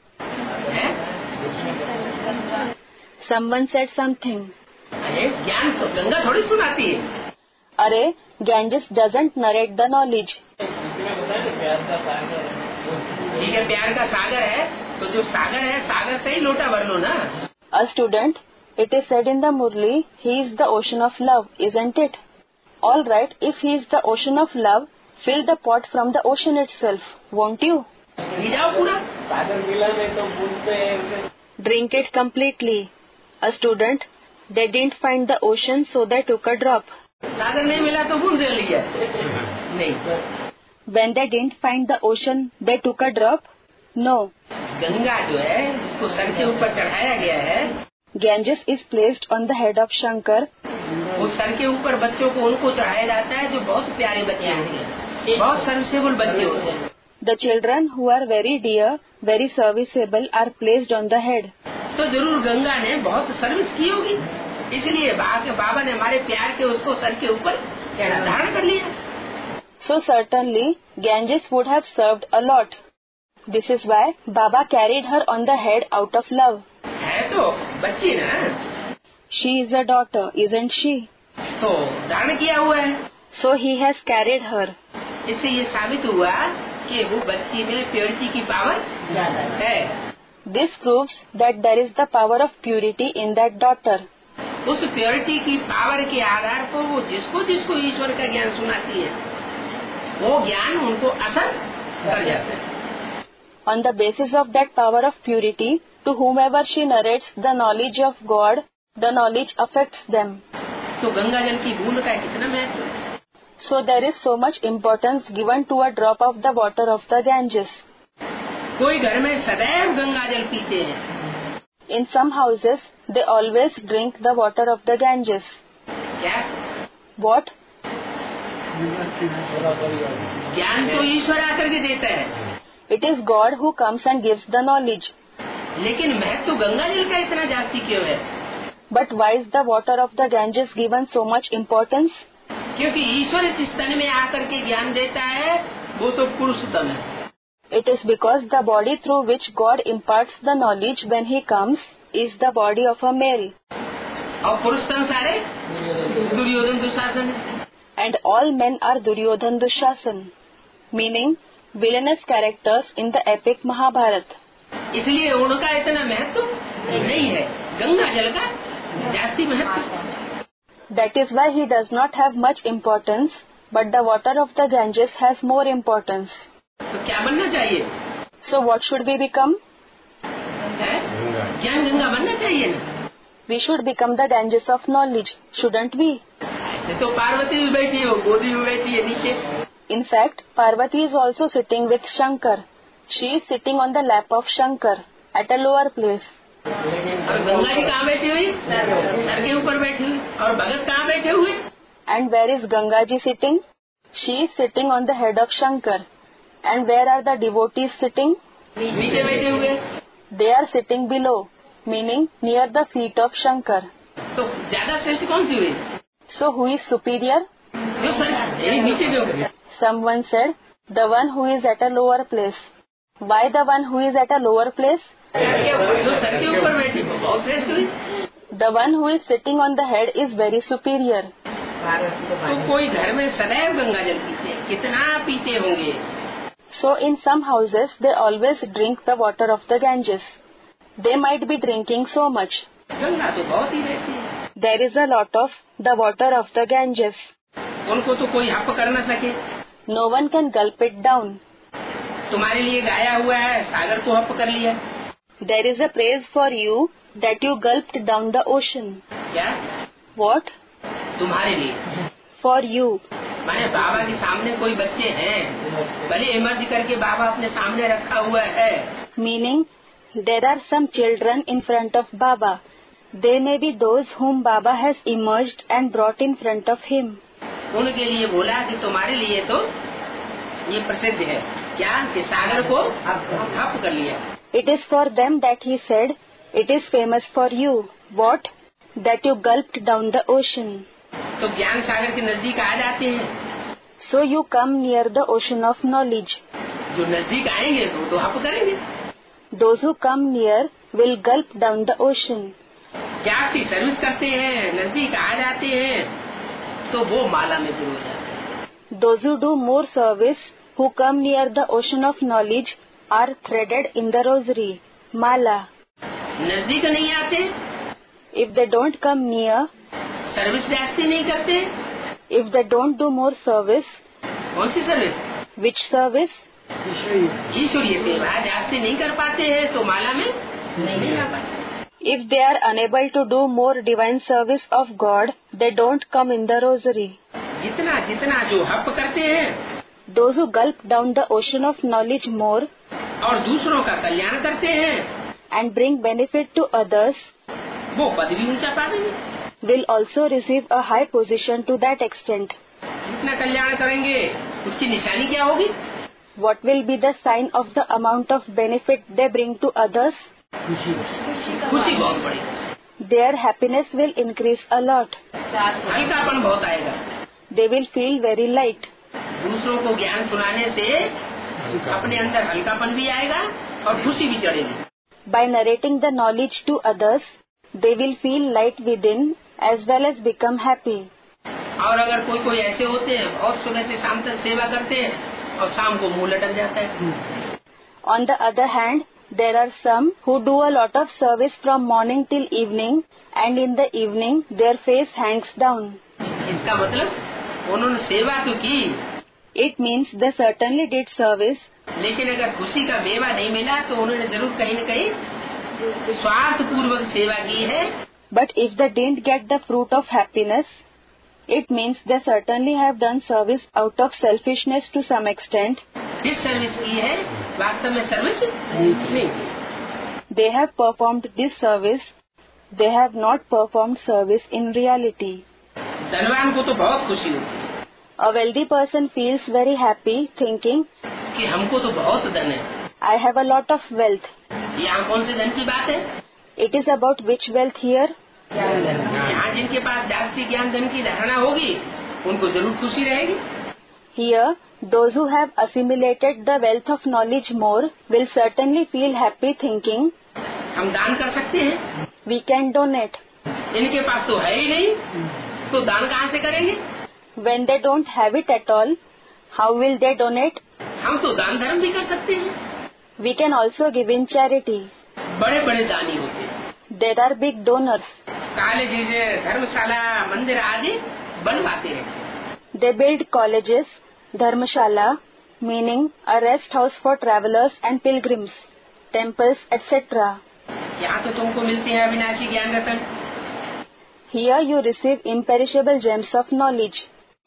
Someone said something. अरे ज्ञान तो गंगा थोड़ी सुनाती है. अरे Ganges doesn't narrate the knowledge. ठीक है, प्यार का सागर है तो जो सागर है सागर से ही लोटा भर लो ना. A student, it is said in the Murli, he is the ocean of love, isn't it? All right, if he is the ocean of love, fill the pot from the ocean itself, won't you? पी जाओ पूरा. सागर मिला नहीं तो बूंद से. Drink it completely. A student, they didn't find the ocean, so they took a drop. सागर नहीं मिला तो बूंद ले लिया. नहीं. When they didn't find the ocean, they took a drop? No. Ganga जो है जिसको सर के ऊपर चढ़ाया गया है, Ganges is placed on the head of Shankar. वो सर के ऊपर बच्चों को उनको चढ़ाया जाता है जो बहुत प्यारे बच्चे होते हैं, बहुत सर्विसेबल बच्चे होते हैं. The children who are very dear, very serviceable are placed on the head. तो जरूर गंगा ने बहुत सर्विस की होगी, इसलिए बाबा ने हमारे प्यार के उसको सर के ऊपर धारण कर लिया. So certainly, Ganges would have served a lot. This is why Baba carried her on the head out of love. है तो बच्ची ना. She is a daughter, isn't she? तो धारण किया हुआ है. So he has carried her. इससे ये साबित हुआ कि वो बच्ची में प्योरिटी की पावर ज्यादा है. This proves that there is the power of purity in that daughter. उस प्योरिटी की पावर के आधार पर वो जिसको जिसको ईश्वर का ज्ञान सुनाती है, वो ज्ञान उनको असर कर जाता है. On the basis of that power of purity, to whomever she narrates the knowledge of God, the knowledge affects them. तो गंगा जल की बूंद का कितना महत्व है. So there is so much importance given to a drop of the water of the Ganges. कोई घर में सदैव गंगा जल पीते हैं. In some houses, they always drink the water of the Ganges. क्या? What? ज्ञान तो ईश्वर आकर के देता है. It is God who comes and gives the knowledge. लेकिन महत्व गंगा जल का इतना जास्ती क्यों है? But why is the water of the Ganges given so much importance? क्योंकि ईश्वर जिस तन में आकर के ज्ञान देता है वो तो पुरुष तन है. It is because the body through which God imparts the knowledge when He comes is the body of a male. और पुरुष तन सारे Duryodhan Dushasan. And all men are Duryodhan Dushasan, meaning villainous characters in the epic Mahabharata. इसलिए उनका इतना महत्व नहीं है, गंगा जल का जास्ती महत्व. That is why he does not have much importance, but the water of the Ganges has more importance. तो क्या बनना चाहिए? So what should we become? है? ज्ञान गंगा बनना चाहिए ना. We should become the Ganges of knowledge, shouldn't we? ऐसे तो पार्वती भी बैठी हो, गोदी में बैठी है नीचे. In fact, Parvati is also sitting with Shankar. She is sitting on the lap of Shankar at a lower place. और गंगा जी कहाँ बैठी हुई? सर के ऊपर बैठी हुई. और भगत कहाँ बैठे हुए? And where is Ganga ji sitting? She is sitting on the head of Shankar. And where are the devotees sitting? नीचे बैठे हुए. They are sitting below, meaning near the feet of Shankar. तो ज्यादा श्रेष्ठ कौन सी हुई? So who is superior? जो सर यही नीचे जो गए. Someone said, the one who is at a lower place. Why the one who is at a lower place? जो सर के ऊपर बैठी बहुत श्रेष्ठ हुई. The one who is sitting on the head is very superior. तो कोई घर में सदैव गंगा जल पीते हैं, कितना पीते होंगे. So in some houses they always drink the water of the Ganges. They might be drinking so much. Ganga तो बहुत ही रहती है. There is a lot of the water of the Ganges. उनको तो कोई हप कर न सके. No one can gulp it down. तुम्हारे लिए गाया हुआ है, सागर को हप कर लिया. There is a praise for you that you gulped down the ocean. क्या? What? तुम्हारे लिए। For you. माने बाबा के सामने कोई बच्चे हैं, भले इमर्ज करके बाबा अपने सामने रखा हुआ है। Meaning, there are some children in front of Baba. They may be those whom Baba has emerged and brought in front of him. उनके लिए बोला कि तुम्हारे लिए तो ये प्रसिद्ध है क्या कि सागर को हप कर लिया। It is for them that he said, it is famous for you. What? That you gulped down the ocean. तो ज्ञान सागर के नजदीक आ जाते हैं। So you come near the ocean of knowledge. जो नजदीक आएंगे तो तो हप करेंगे। Those who come near will gulp down the ocean. क्या आपकी सर्विस करते हैं, नजदीक आ जाते हैं, तो वो माला में गुरु हो जाते हैं। Those who do more service, who come near the ocean of knowledge, are threaded in the rosary, mala. नजदीक नहीं आते, If they don't come near, service जास्ती नहीं करते, if they don't do more service, कौन सी सर्विस? which service? ईश्वरीय सेवा जास्ती नहीं कर पाते हैं तो माला में नहीं आ पाते। If they are unable to do more divine service of God, they don't come in the rosary. जितना जितना जो हप करते हैं, Those who gulp down the ocean of knowledge more और दूसरों का कल्याण करते हैं, and bring benefit to others, वो पद भी ऊंचा पाएंगे। will also receive a high position to that extent. जितना कल्याण करेंगे उसकी निशानी क्या होगी? What will be the sign of the amount of benefit they bring to others? खुशी बहुत बढ़ेगी, Their happiness will increase a lot. हल्कापन बहुत आएगा। They will feel very light. दूसरों को ज्ञान सुनाने से अपने अंदर हल्कापन भी आएगा और खुशी भी चढ़ेगी। By narrating the knowledge to others, they will feel light within as well as become happy. और अगर कोई कोई ऐसे होते हैं बहुत सुबह से शाम तक सेवा करते हैं और शाम को मुंह लटक जाता है। On the other hand, there are some who do a lot of service from morning till evening, and in the evening their face hangs down. इसका मतलब उन्होंने सेवा तो की, It means they certainly did service, लेकिन अगर खुशी का मेवा नहीं मिला तो उन्होंने जरूर कहीं न कहीं स्वार्थ पूर्वक सेवा की है। but if they didn't get the fruit of happiness, it means they certainly have done service out of selfishness to some extent. किस सर्विस की है, वास्तव में सर्विस नहीं। They have performed this service, they have not performed service in reality. धनवान को तो बहुत खुशी होती है A wealthy person feels very happy thinking, कि हमको तो बहुत धन है। I have a lot of wealth. यहाँ कौन से धन की बात है? It is about which wealth here? यहाँ जिनके पास जास्ती ज्ञान धन की धारणा होगी उनको जरूर खुशी रहेगी। Here, those who have assimilated the wealth of knowledge more will certainly feel happy thinking, हम दान कर सकते हैं, we can donate. इनके पास तो है ही नहीं, तो दान कहाँ से करेंगे? When they don't have it at all, how will they donate? हम तो दान धर्म भी कर सकते हैं। We can also give in charity. बड़े बड़े दानी होते हैं, There are big donors. College, धर्मशाला, मंदिर आदि बनवाते हैं। They build colleges, dharmashala, meaning a rest house for travelers and pilgrims, temples, et cetera. यहाँ तो तुमको मिलते हैं अविनाशी ज्ञान रतन। Here you receive imperishable gems of knowledge.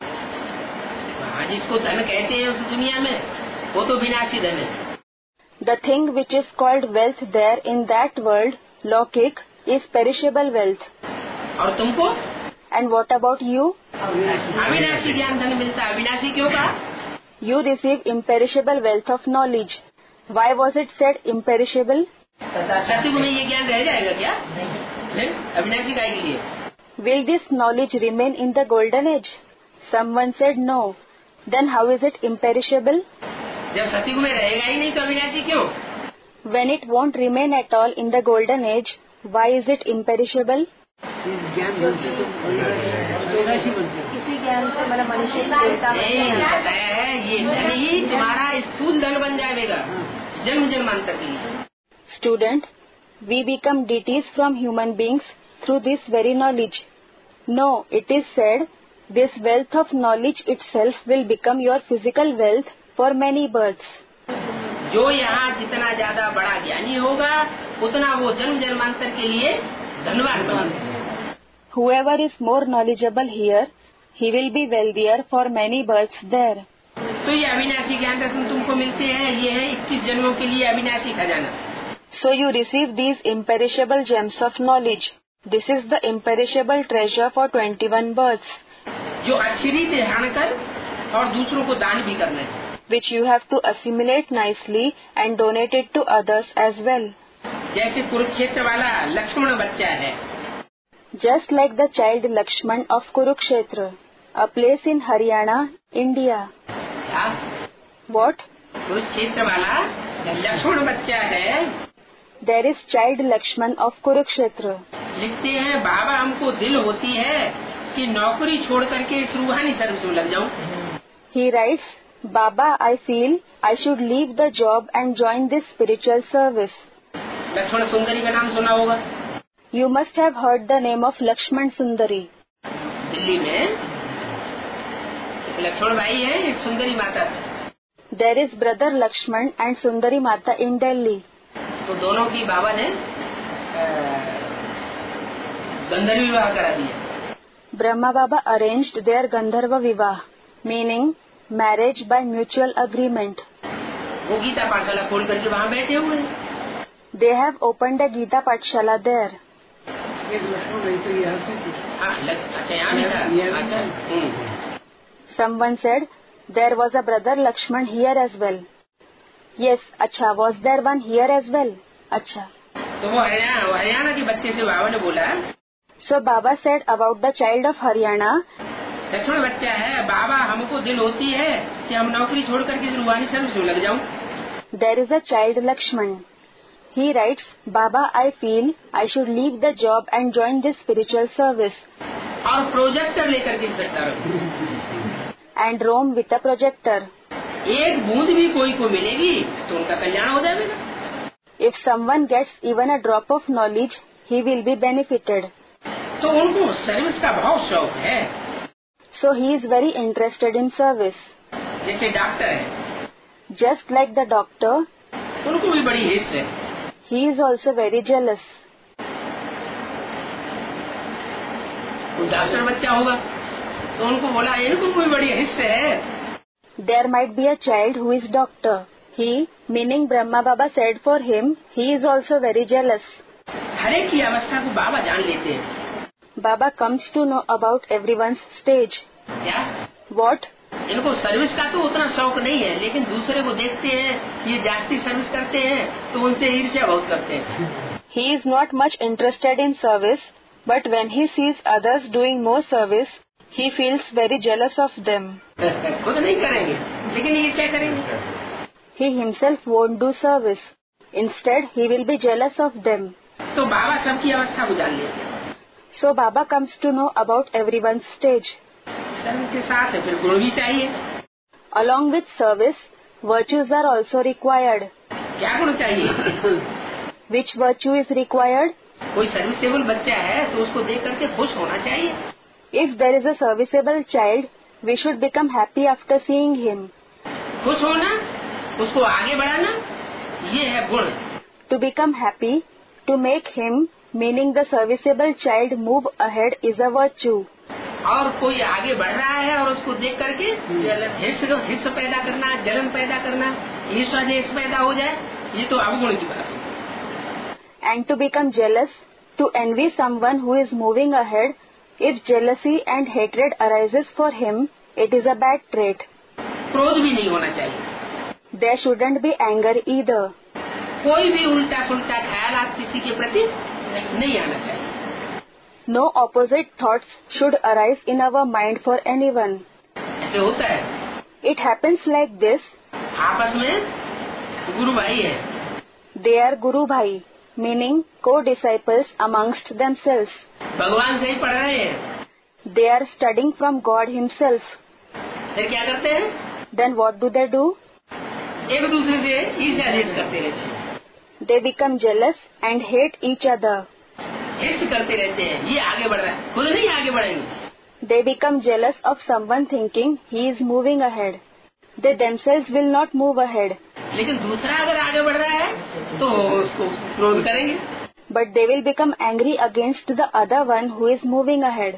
वहाँ जिसको धन कहते हैं उस दुनिया में वो तो विनाशी धन है। The thing which is called wealth there in that world, Lokik, is perishable wealth. और तुमको And what about you? अविनाशी ज्ञान धन मिलता है। अविनाशी क्यों कहा? You receive imperishable wealth of knowledge. Why was it said imperishable? सत्युग में ये ज्ञान रह जाएगा क्या? नहीं, अविनाशी का के लिए। Will this knowledge remain in the golden age? Someone said no. Then how is it imperishable? जब सत्युग में रहेगा ही नहीं तो अविनाशी क्यों? When it won't remain at all in the golden age, why is it imperishable? किसी ज्ञान से मतलब मनुष्य नहीं बताया है, ये धन ही तुम्हारा स्थूल धन बन जाएगा जन्म जन्मांतर के लिए। Student, we become deities from human beings through this very knowledge. No, it is said, this wealth of knowledge itself will become your physical wealth for many births. जो यहाँ जितना ज्यादा बड़ा ज्ञानी होगा उतना वो जन्म जन्मांतर के लिए धनवान बनेगा। Whoever is more knowledgeable here, he will be wealthier for many births there. तो ये अविनाशी ज्ञान रत्न तुमको मिलते हैं, ये है इक्कीस जन्मों के लिए अविनाशी खजाना। So you receive these imperishable gems of knowledge. This is the imperishable treasure for twenty-one births. जो अच्छी रीति ध्यान कर और दूसरों को दान भी करना है। Which you have to assimilate nicely and donate it to others as well. जैसे कुरुक्षेत्र वाला लक्ष्मण बच्चा है। Just like the child Lakshman of Kurukshetra, a place in Haryana, India. क्या? What? कुरुक्षेत्र वाला लक्ष्मण बच्चा है। There is child Lakshman of Kurukshetra. लिखते हैं बाबा हमको दिल होती है कि नौकरी छोड़ करके इस रूहानी सर्विस में लग जाऊं। He writes, Baba, I feel I should leave the job and join this spiritual service. Lakshman सुंदरी का नाम सुना होगा। You must have heard the name of Lakshman Sundari. Delhi में लक्ष्मण भाई है, एक सुंदरी माता। There is brother Lakshman and Sundari Mata in Delhi. तो दोनों की बाबा ने गंधर्व विवाह करा दिया। Brahma Baba arranged their Gandharva Vivah, meaning marriage by mutual agreement. वो गीता पाठशाला खोल करके वहाँ बैठे हुए हैं। They have opened a Gita Pathshala there. एक लक्ष्मण भाई तो यहाँ से थी। हाँ, लग- अच्छा यहाँ भी था। अच्छा, हम्म। Someone said there was a brother Lakshman here as well. Yes, अच्छा, was there one here as well? अच्छा. तो वो हरियाणा वो हरियाणा के बच्चे से बाबा ने बोला, So Baba said about the child of Haryana, Lakshman बच्चा है, बाबा हमको दिल होती है कि हम नौकरी छोड़ करके रूहानी सर्विस में लग जाऊं। there is a child Lakshman. He writes, Baba, I feel I should leave the job and join this spiritual service. और प्रोजेक्टर लेकर के फिरता रहूं। And roam with a projector. एक बूंद भी कोई को मिलेगी तो उनका कल्याण हो जाएगा। If someone gets even a drop of knowledge, he will be benefited. तो उनको सर्विस का बहुत शौक है। So he is very interested in service. जैसे डॉक्टर है, Just like the doctor, उनको भी बड़ी हिस्स है। he is also very jealous. कोई डॉक्टर बच्चा होगा तो उनको बोला इनको कोई बड़ी हिस्स है। There might be a child who is doctor. He, meaning Brahma Baba said for him, he is also very jealous. हर एक की अवस्था को बाबा जान लेते हैं। Baba comes to know about everyone's stage. क्या? What? इनको सर्विस का तो उतना शौक नहीं है, लेकिन दूसरे को देखते हैं ये जास्ती सर्विस करते हैं तो उनसे ईर्ष्या बहुत करते हैं। He is not much interested in service, but when he sees others doing more service, he feels very jealous of them. खुद नहीं करेंगे लेकिन ईर्ष्या करेंगे। He himself won't do service. Instead, he will be jealous of them. तो बाबा सबकी अवस्था को जान लेते हैं। So Baba comes to know about everyone's stage. Service के साथ फिर गुण भी चाहिए। Along with service, virtues are also required. क्या गुण चाहिए? Which virtue is required? कोई सर्विसेबल बच्चा है तो उसको देख करके खुश होना चाहिए। If there is a serviceable child, we should become happy after seeing him. खुश होना, उसको आगे बढ़ाना, ये है गुण। To become happy, to make him, meaning the serviceable child, move ahead is a virtue. और कोई आगे बढ़ रहा है और उसको देख करके हिस्स हिस्स पैदा करना, जलन पैदा करना, ईर्ष्या देश पैदा हो जाए, ये तो अवगुण की बात है। And to become jealous, to envy someone who is moving ahead, if jealousy and hatred arises for him, it is a bad trait. क्रोध भी नहीं होना चाहिए। There shouldn't be anger either. कोई भी उल्टा सुल्टा ख्याल आप किसी के प्रति नहीं आना चाहिए। No opposite thoughts should arise in our mind for anyone. ऐसे होता है। It happens like this. आपस में गुरु भाई है। They are Guru Bhai, meaning co-disciples amongst themselves. भगवान से ही पढ़ रहे हैं। They are studying from God Himself. फिर क्या करते हैं? Then what do they do? एक दूसरे से ईर्ष्या देश करते रहते हैं। They become jealous and hate each other. हिस्स करते रहते हैं, ये आगे बढ़ रहा है, खुद नहीं आगे बढ़ेंगे। They become jealous of someone thinking he is moving ahead. They themselves will not move ahead. लेकिन दूसरा अगर आगे बढ़ रहा है तो उसको क्रोध करेंगे। But they will become angry against the other one who is moving ahead.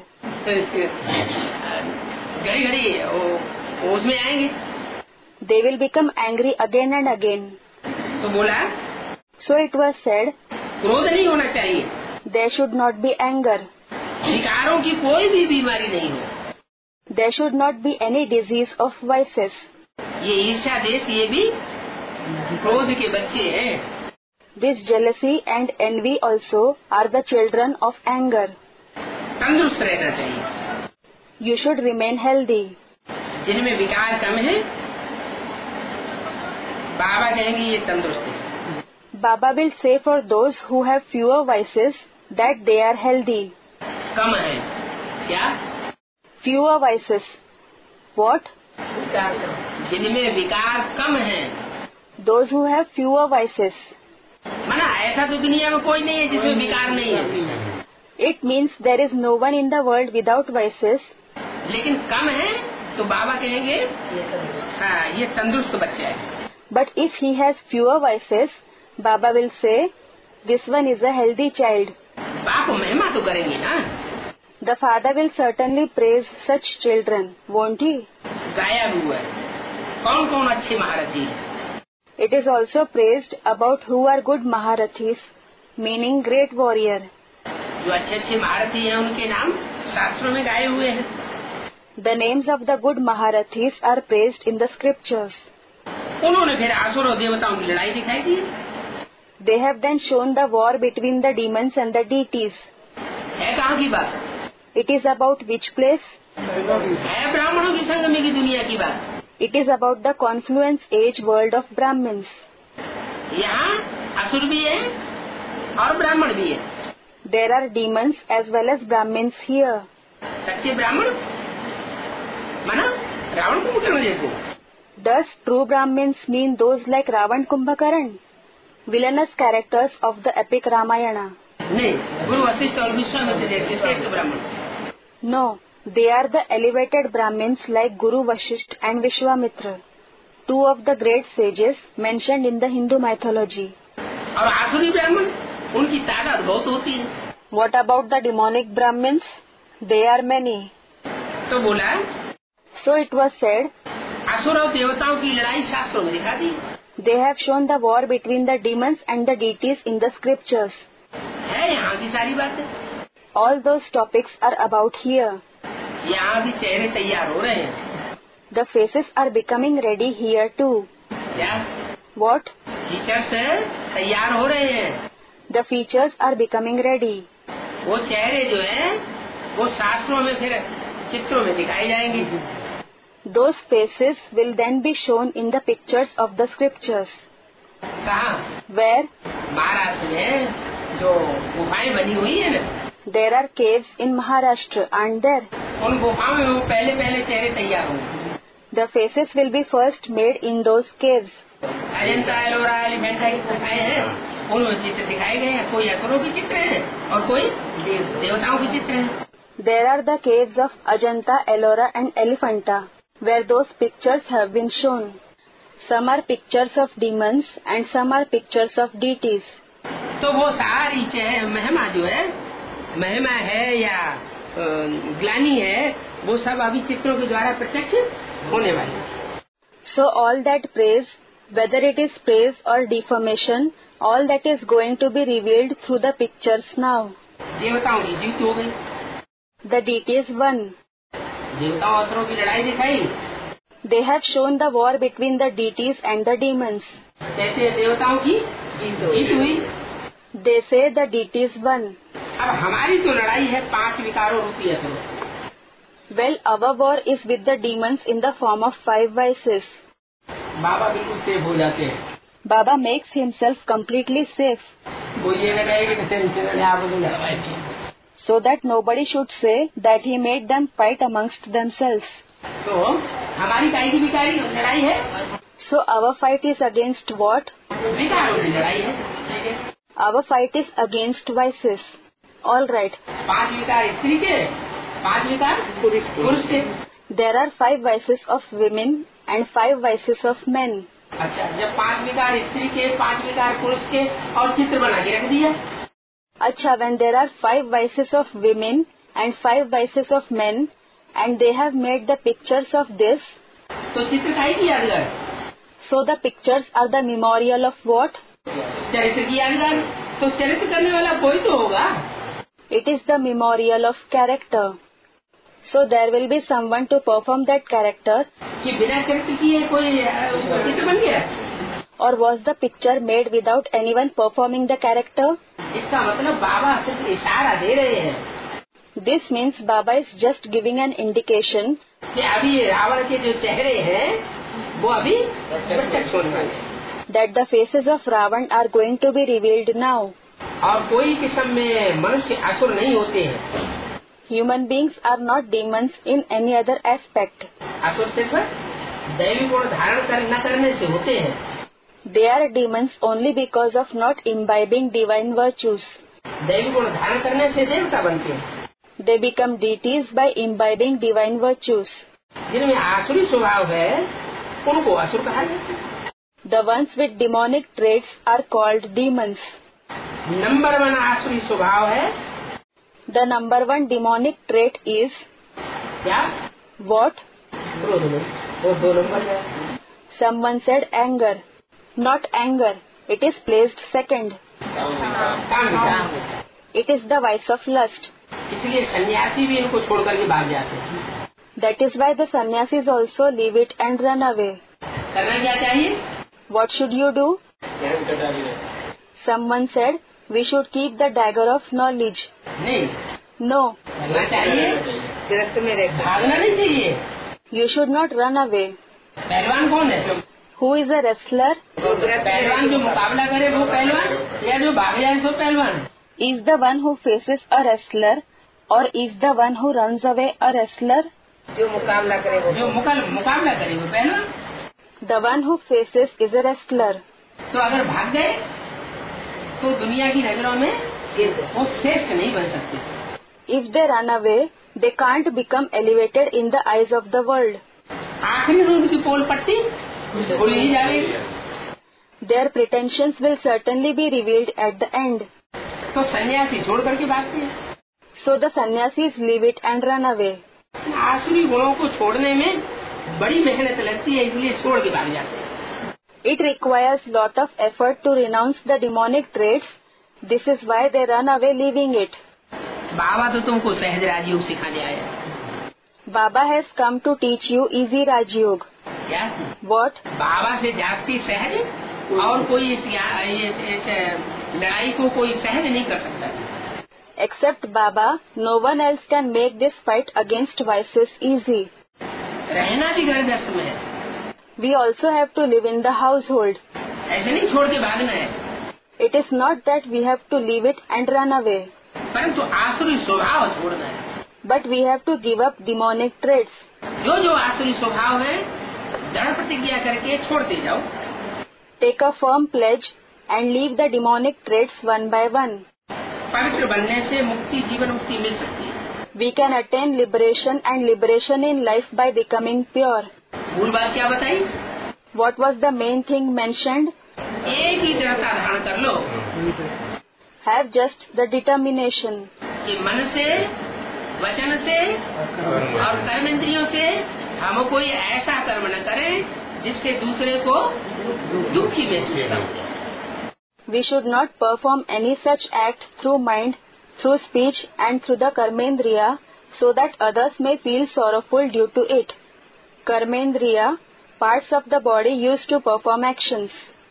घड़ी घड़ी वो उसमें आएंगे. They will become angry again and again. तो बोला, So it was said, क्रोध नहीं होना चाहिए. there should not be anger. विकारों की कोई भी बीमारी नहीं हो. There should not be any disease of vices. ये ईर्ष्या देश ये भी क्रोध के बच्चे हैं. This jealousy and envy also are the children of anger. तंदुरुस्त रहना चाहिए. You should remain healthy. जिनमें विकार कम है, बाबा कहेंगे ये तंदुरुस्त है. Baba will say for those who have fewer vices that they are healthy. कम है क्या? Fewer vices. What? जिनमें विकार कम है. Those who have fewer vices. माना ऐसा तो दुनिया में कोई नहीं है जिसमें विकार नहीं है. It means there is no one in the world without vices. लेकिन कम है तो बाबा कहेंगे हाँ ये तंदुरुस्त बच्चा है. But if he has fewer vices, Baba will say, this one is a healthy child. बाप महिमा तो करेंगे ना. The father will certainly praise such children, won't he? गाया हुआ है कौन कौन अच्छे महारथी है. It is also praised about who are good Maharathis, meaning great warrior. जो अच्छे अच्छे महारथी हैं उनके नाम शास्त्रों में गाए हुए हैं. The names of the good Maharathis are praised in the scriptures. उन्होंने फिर आसुर और देवताओं की लड़ाई दिखाई दी. They have then shown the war between the demons and the deities. है कहाँ की बात? It is about which place? है ब्राह्मणों की संगम की दुनिया की बात. It is about the confluence age world of Brahmins. यहाँ असुर भी है और ब्राह्मण भी है. There are demons as well as Brahmins here. सच्चे ब्राह्मण माना रावण कुंभकर्ण जैसे. Does true Brahmins mean those like Ravan Kumbhakaran, villainous characters of the epic Ramayana? नहीं, गुरु वशिष्ठ और विश्वामित्र जैसे श्रेष्ठ ब्राह्मण. No, they are the elevated Brahmins like Guru Vashisht and Vishwamitra, two of the great sages mentioned in the Hindu mythology. और आसुरी ब्राह्मण उनकी तादाद बहुत होती है. What about the demonic Brahmins? They are many. तो बोला, So it was said, असुर और देवताओं की लड़ाई शास्त्रों में दिखा दी. they have shown the war between the demons and the deities in the scriptures. है यहाँ की सारी बातें. All those topics are about here. यहाँ भी चेहरे तैयार हो रहे हैं. The faces are becoming ready here too. क्या? What? फीचर्स तैयार हो रहे हैं. The features are becoming ready. वो चेहरे जो है वो शास्त्रों में फिर चित्रों में दिखाए जाएंगे. Those faces will then be shown in the pictures of the scriptures. कहाँ? Where? महाराष्ट्र में जो गुफाएं बनी हुई है ना. There are caves in Maharashtra, aren't there? उन गुफाओं में वो पहले पहले चेहरे तैयार होंगे. The faces will be first made in those caves. Ajanta Ellora Elephanta की गुफाएं हैं उनमें चित्र दिखाए गए हैं. कोई असुरों के चित्र हैं और कोई देव, देवताओं के चित्र हैं. There are the caves of Ajanta, Ellora and Elephanta, where those pictures have been shown. Some are pictures of demons and some are pictures of deities. तो वो सारी चेहरे महिमा जो है महिमा है या ग्लानी है वो सब अभी चित्रों के द्वारा प्रत्यक्ष होने वाली है. So all that praise, whether it is praise or defamation, all that is going to be revealed through the pictures now. देवताओं की जीत हो गई. The deities won. देवताओं असुरों की लड़ाई दिखाई. They have shown the war between the deities and the demons. कैसे देवताओं की जीत हुई. They say the deities won. अब हमारी तो लड़ाई है पांच विकारों रूपी असुरों से. Well, our war is with the demons in the form of five vices. बाबा बिल्कुल सेफ हो जाते हैं. Baba makes himself completely safe. वो ये न कहे कि टेंशन है आप लोग. So that nobody should say that he made them fight amongst themselves. तो हमारी काई की विकारी लड़ाई है. So our fight is against what? विकारों की लड़ाई है. ठीक है. Our fight is against vices. All right. पांच विकार स्त्री के, पांच विकार पुरुष के. There are five vices of women and five vices of men. अच्छा, जब पांच विकार स्त्री के, पांच विकार पुरुष के और चित्र बना के रख दिया. अच्छा, when there are five vices of women and five vices of men, and they have made the pictures of this, तो चित्र काहे की यादगार? so the pictures are the memorial of what? चरित्र की यादगार। तो चरित्र करने वाला कोई तो होगा। It is the memorial of character. So there will be someone to perform that character. कि बिना चरित्र किए कोई चित्र बन गया? Or was the picture made without anyone performing the character? इसका मतलब बाबा सिर्फ इशारा दे रहे हैं। This means Baba is just giving an indication कि अभी रावण के जो चेहरे हैं वो अभी प्रत्यक्ष होने वाले हैं। that the faces of Ravan are going to be revealed now. और कोई किस्म में मनुष्य असुर नहीं होते हैं। Human beings are not demons in any other aspect. असुर सिर्फ दैवी गुण धारण कर न करने से होते हैं। They are demons only because of not imbibing divine virtues. दैवी गुण धारण करने से देवता बनते हैं। They become deities by imbibing divine virtues. जिनमें आसुरी स्वभाव है उनको असुर कहा जाता है। The ones with demonic traits are called demons. Number one आसुरी स्वभाव है The number one demonic trait is क्या? what? क्रोध में। वो दो नंबर है। Someone said anger. Not anger. It is placed second. काम। It is the vice of lust. इसलिए सन्यासी भी इनको छोड़ करके भाग जाते हैं। That is why the sannyasis also leave it and run away. करना क्या चाहिए? What should you do? Someone said we should keep the dagger of knowledge. नहीं, No, करना चाहिए। भागना नहीं चाहिए। you should not run away. पहलवान कौन है? Who is a wrestler? पहलवान जो मुकाबला करे वो पहलवान या जो भाग जाए तो पहलवान? Is the one who faces a wrestler or is the one who runs away a wrestler? जो मुकाबला करे वो जो मुकाल मुकाबला करे वो पहलवान। The one who faces is a wrestler. तो अगर भाग गए तो दुनिया की नजरों में वो श्रेष्ठ नहीं बन सकते। If they run away, they can't become elevated in the eyes of the world. आखिर में उनकी पोल पट्टी खुल ही जाएगी। Their pretensions will certainly be revealed at the end. तो सन्यासी छोड़ करके भागते हैं। So the sannyasis leave it and run away. आसुरी गुणों को छोड़ने में बड़ी मेहनत लगती है, इसलिए छोड़ के भाग जाते हैं। It requires lot of effort to renounce the demonic traits. This is why they run away leaving it. बाबा तो तुमको सहज राजयोग सिखाने आया। Baba has come to teach you easy Rajyog. क्या? What? बाबा से जाती सहज और कोई इस, इस, इस लड़ाई को कोई सहज नहीं कर सकता। Except Baba, no one else can make this fight against vices easy. रहना भी घर व्यस्त में है। We also have to live in the household. ऐसे नहीं छोड़ के भागना है। It is not that we have to leave it and run away. परंतु आसुरी स्वभाव छोड़ना है। But we have to give up demonic traits. जो जो आसुरी स्वभाव है दृढ़ प्रतिज्ञा करके छोड़ते जाओ। Take a firm pledge and leave the demonic traits one by one. पवित्र बनने से मुक्ति जीवन मुक्ति मिल सकती है। We can attain liberation and liberation in life by becoming pure. मूल बात क्या बताई? What was the main thing mentioned? एक ही दृढ़ता धारण कर लो Have just the determination कि मन से, वचन से और कर्म इंद्रियों से हम कोई ऐसा कर्म न करें जिससे दूसरे को दुखी महसूस करें। we should not perform any such act through mind, through speech and through the karmendriya so that others may feel sorrowful due to it. Karmendriya, parts of the body used to perform actions.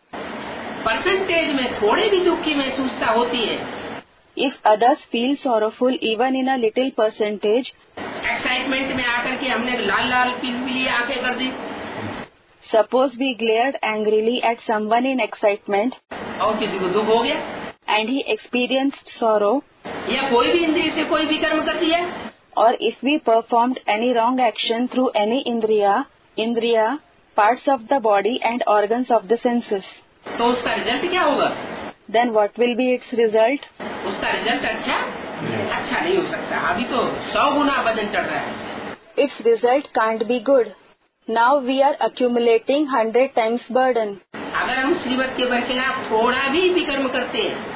Percentage में थोड़े भी दुख की महसूसता होती है। If others feel sorrowful even in a little percentage, excitement में आकर के हमने लाल लाल पीली पीली आंखें कर दी। suppose we glared angrily at someone in excitement और किसी को दुख हो गया and he experienced sorrow, या कोई भी इंद्रिय से कोई भी कर्म कर दिया, or if we performed any wrong action through any indriya, indriya, parts of the body and organs of the senses, तो उसका रिजल्ट क्या होगा? then what will be its result? उसका रिजल्ट अच्छा अच्छा नहीं हो सकता। अभी तो सौ गुना वजन चढ़ रहा है। Its result can't be good. Now we are accumulating hundred times burden. अगर हम श्रीमत के बरखिलाफ थोड़ा भी विकर्म करते हैं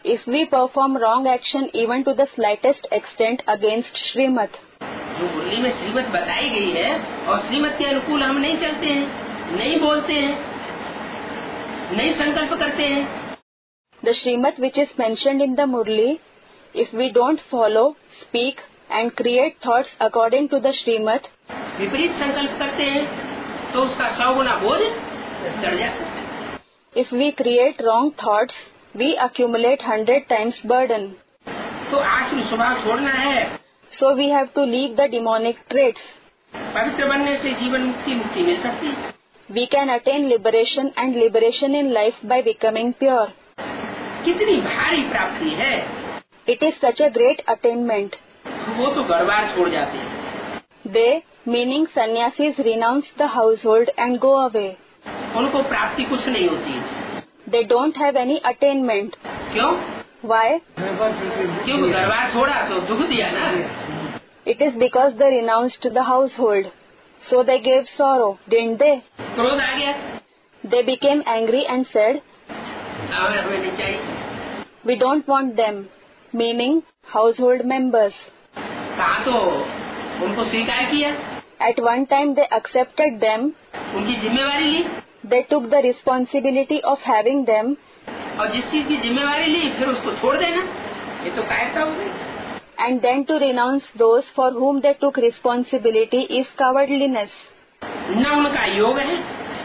If we perform wrong action even to the slightest extent against Srimad, जो मुरली में श्रीमत बताई गई है और श्रीमत के अनुकूल हम नहीं चलते हैं, नहीं बोलते हैं, नहीं संकल्प करते हैं, the Srimad which is mentioned in the Murli, if we don't follow, speak and create thoughts according to the Srimad, विपरीत संकल्प करते हैं तो उसका सौ गुना बोझ चढ़ जाता है। if we create wrong thoughts, we accumulate hundred times burden. तो आसुरी स्वभाव छोड़ना है। So we have to leave the demonic traits. पवित्र बनने से जीवन मुक्ति मुक्ति मिल सकती है। We can attain liberation and liberation in life by becoming pure. कितनी भारी प्राप्ति है। It is such a great attainment. वो तो घर बार छोड़ जाते हैं। They, meaning sannyasis, renounce the household and go away. उनको प्राप्ति कुछ नहीं होती। They don't have any attainment. क्यों? Why? क्योंकि घर बार छोड़ा तो दुख दिया ना। It is because they renounced the household. So they gave sorrow, didn't they? क्रोध आ गया। They became angry and said, हमें हमें नहीं चाहिए। we don't want them, meaning household members. कहा तो उनको स्वीकार किया, At one time they accepted them. उनकी जिम्मेवारी ली They took the responsibility of having them, और जिस चीज की जिम्मेवारी ली फिर उसको छोड़ देना, ये तो कायरता हो गई। and then to renounce those for whom they took responsibility is cowardliness. न उनका योग है,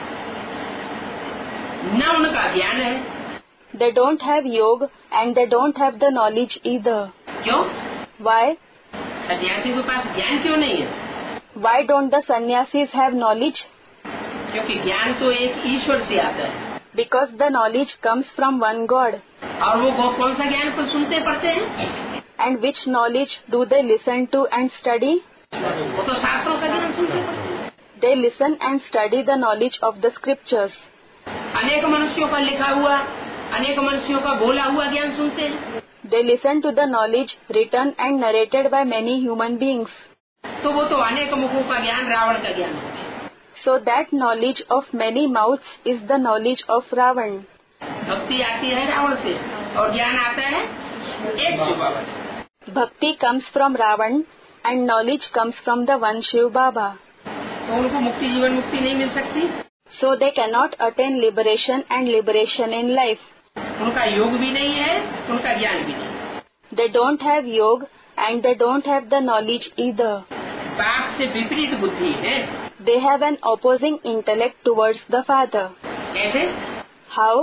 न उनका ज्ञान है। They don't have yoga and they don't have the knowledge either. क्यों? Why? सन्यासी के पास ज्ञान क्यों नहीं है? Why don't the sannyasis have knowledge? क्योंकि ज्ञान तो एक ईश्वर से आता है। Because the knowledge comes from one God. और वो गो- कौन सा ज्ञान को सुनते पढ़ते हैं? And which knowledge do they listen to and study? वो तो शास्त्रों का ज्ञान सुनते पढ़ते हैं। They listen and study the knowledge of the scriptures. अनेक मनुष्यों का लिखा हुआ, अनेक मनुष्यों का बोला हुआ ज्ञान सुनते हैं। They listen to the knowledge written and narrated by many human beings. तो वो तो अनेक मुखों का ज्ञान रावण का ज्ञान हो गया। So that knowledge of many mouths is the knowledge of Ravan. भक्ति आती है रावण से और ज्ञान आता है एक शिव बाबा से। Bhakti comes from Ravan and knowledge comes from the one Shiv Baba. तो उनको मुक्ति जीवन मुक्ति नहीं मिल सकती। So they cannot attain liberation and liberation in life. उनका योग भी नहीं है, उनका ज्ञान भी नहीं। They don't have yoga and they don't have the knowledge either. बाप से विपरीत बुद्धि है। They have an opposing intellect towards the Father. कैसे? How?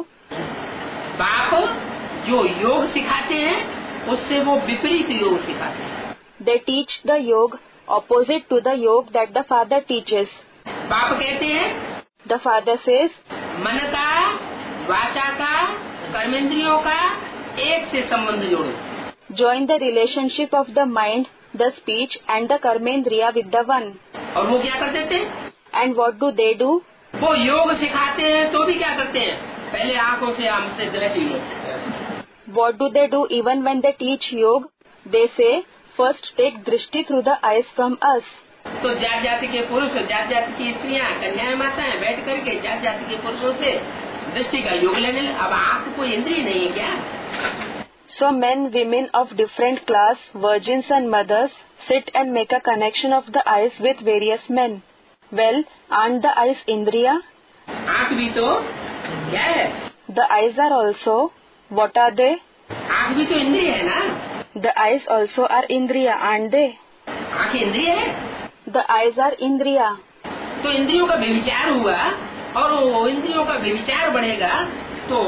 बाप जो योग सिखाते हैं उससे वो विपरीत योग सिखाते हैं। They teach the yoga opposite to the yoga that the Father teaches. बाप कहते हैं The Father says, मन का, वाचा का, कर्मेंद्रियों का एक से संबंध जोड़ो। join the relationship of the mind, the speech and the karmendriya with the one. और वो क्या करते थे? And what do they do? वो योग सिखाते हैं तो भी क्या करते हैं? पहले आंखों से हमसे दृष्टि लो। What do they do even when they teach yoga? They say, first take drishti through the eyes from us. तो जात जाति के पुरुष, जात जाति की स्त्रियां, कन्याएं माताएं बैठ करके जात जाति के पुरुषों से दृष्टि का योग लेने लगे। अब आंख कोई इंद्रिय नहीं है क्या? So men, women of different class, virgins and mothers, sit and make a connection of the eyes with various men. Well, aren't the eyes indriya? आंख भी तो क्या है? The eyes are also, what are they? आंख भी तो इंद्रिय है ना? The eyes also are indriya, aren't they? आंख इंद्रिय है। The eyes are indriya. तो इंद्रियों का व्यभिचार हुआ और वो इंद्रियों का व्यभिचार बढ़ेगा तो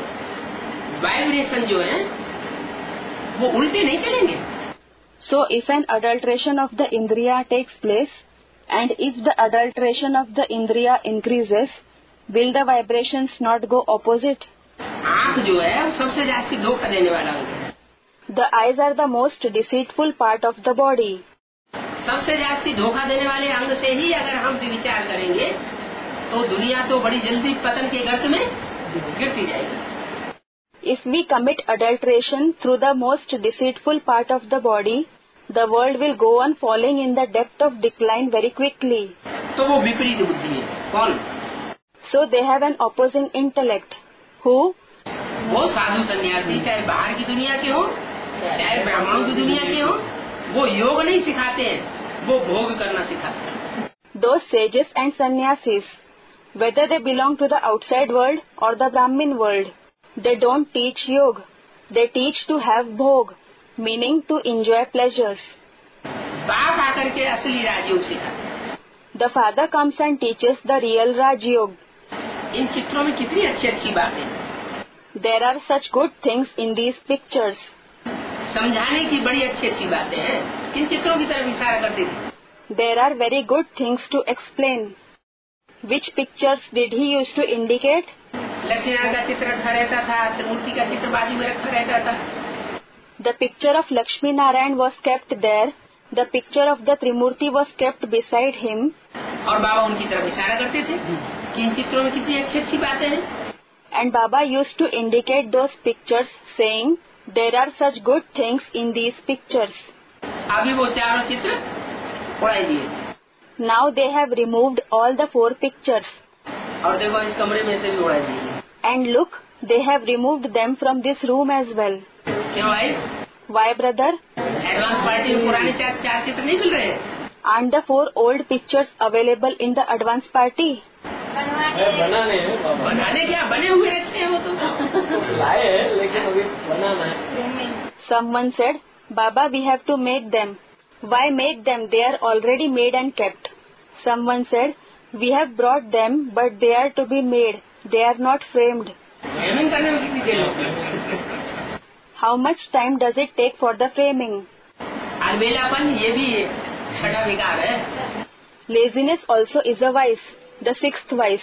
वाइब्रेशन जो है वो उल्टे नहीं चलेंगे। So if an adulteration of the indriya takes place, and if the adulteration of the indriya increases, will the vibrations not go opposite? आंख जो है वो सबसे जास्ती धोखा देने वाला अंग है। The eyes are the most deceitful part of the body. सबसे जास्ती धोखा देने वाले अंग से ही अगर हम विचार करेंगे तो दुनिया तो बड़ी जल्दी पतन के गर्त में गिरती जाएगी। If we commit adulteration through the most deceitful part of the body, the world will go on falling in the depth of decline very quickly. तो वो विपरीत बुद्धि है। कौन? So they have an opposing intellect. Who? वो साधु सन्यासी चाहे बाहर की दुनिया के हो, चाहे ब्राह्मणों की दुनिया के हो, वो योग नहीं सिखाते हैं, वो भोग करना सिखाते हैं। Those sages and sannyasis, whether they belong to the outside world or the Brahmin world, they don't teach yoga. They teach to have bhog, meaning to enjoy pleasures. बाप आकर के असली राजयोग सिखाते हैं। The father comes and teaches the real Raj Yoga. इन चित्रों में कितनी अच्छी अच्छी बातें। There are such good things in these pictures. समझाने की बड़ी अच्छी अच्छी बातें हैं। किन चित्रों की तरफ इशारा करती थी? There are very good things to explain. Which pictures did he use to indicate? Laxminarayan का चित्र रखा रहता था, त्रिमूर्ति का चित्र बाजू में रखा रहता था। The picture of Lakshmi Narayan was kept there. The picture of the Trimurti was kept beside him. और बाबा उनकी तरफ इशारा करते थे कि इन चित्रों में कितनी अच्छी अच्छी बातें हैं। And Baba used to indicate those pictures, saying, "There are such good things in these pictures." अभी वो चारों चित्र उड़ाई दिए। Now they have removed all the four pictures. और देखो इस कमरे में से भी उड़ाई दिए। And look, they have removed them from this room as well. क्यों भाई? Why, brother? एडवांस पार्टी में पुराने चार चार चित्र नहीं मिल रहे? Aren't the four old pictures available in the advance party? बनाने बनाने क्या, बने हुए रखे हैं वो तो। लाए हैं लेकिन अभी बनाना है। Someone said, "Baba, we have to make them." Why make them? They are already made and kept. Someone said, "We have brought them, but they are to be made. They are not framed." Framing करने में कितनी देर लगती? How much time does it take for the framing? अलबेलापन ये भी छठा विकार है। Laziness also is a vice, the sixth vice.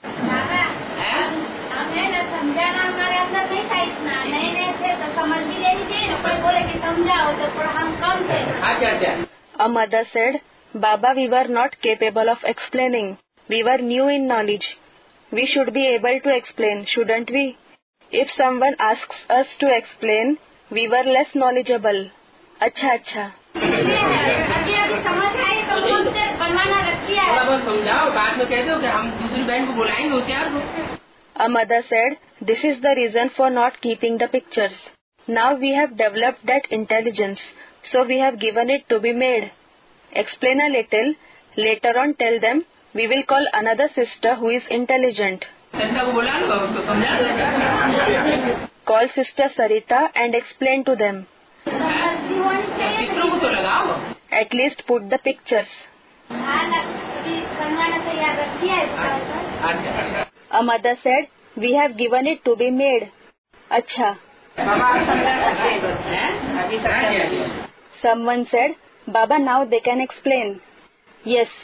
है? हमने न समझाना हमारे अंदर नहीं था इतना, नहीं नहीं थे तो समझ भी लेनी चाहिए ना, कोई बोले कि समझाओ तो थोड़ा हम कम थे। अच्छा अच्छा। A mother said, "Baba, we were not capable of explaining. We were new in knowledge. We should be able to explain, shouldn't we? If someone asks us to explain, we were less knowledgeable." अच्छा अच्छा। अभी अभी समझ आई तो मुझसे बनवाना रख दिया थोड़ा है। बहुत समझाओ, बाद में कह दो कि हम दूसरी बहन को बुलाएंगे होशियार को। A mother said, "This is the reason for not keeping the pictures. Now we have developed that intelligence, so we have given it to be made. Explain a little, later on tell them, we will call another sister who is intelligent." सरिता को बुला लो, उसको समझा दो। Call sister Sarita and explain to them. चित्रों को तो लगाओ। At least put the pictures. हाँ, अभी बनवाना तैयार रख दिया है। अच्छा। A mother said, "We have given it to be made." अच्छा। बाबा समझा सकते हैं, अभी समझा गया। Someone said, "Baba, now they can explain." Yes.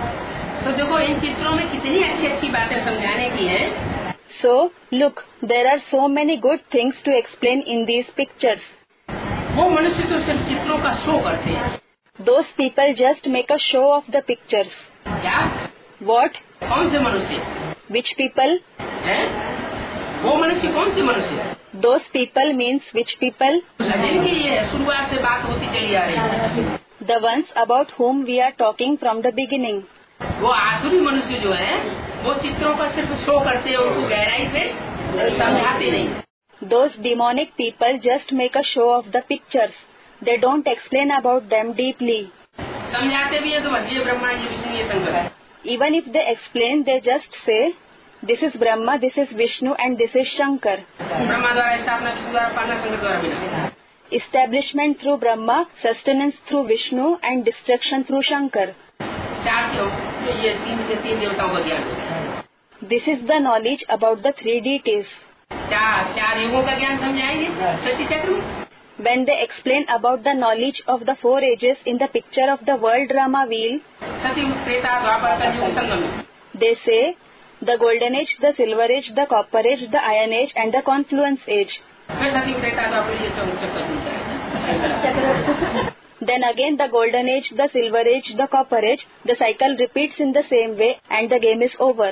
तो देखो इन चित्रों में कितनी अच्छी अच्छी बातें समझाने की है। So, look, there are so many good things to explain in these pictures. वो मनुष्य तो सिर्फ चित्रों का शो करते हैं। Those people just make a show of the pictures. क्या? What? कौन से मनुष्य Which people? हैं? वो मनुष्य कौन से मनुष्य? Those people means which people? जिनकी ये शुरुआत से बात होती चली आ रही है। The ones about whom we are talking from the beginning. वो आसुरी मनुष्य जो है वो चित्रों का सिर्फ शो करते हैं, उनको गहराई से समझाते नहीं। Those demonic people just make a show of the pictures. They don't explain about them deeply. समझाते भी है तो ये ब्रह्मा ये विष्णु ये शंकर है। Even if they explain, they just say, "This is Brahma, this is Vishnu, and this is Shankar." Brahma द्वारा स्थापना, विष्णु द्वारा पालना, शंकर द्वारा विनाश। Establishment through Brahma, sustenance through Vishnu, and destruction through Shankar. चार क्यों? ये तीन से तीन देवताओं का ज्ञान। This is the knowledge about the three deities. चार चार युगों का ज्ञान समझाएंगे सती चक्र में। When they explain about the knowledge of the four ages in the picture of the world drama wheel, सती त्रेता द्वापर कलयुग संगम में। they say, the golden age, the silver age, the copper age, the iron age, and the confluence age. फिर सती त्रेता द्वापर ये चक्कर चलता है। Then again the golden age, the silver age, the copper age, the cycle repeats in the same way and the game is over.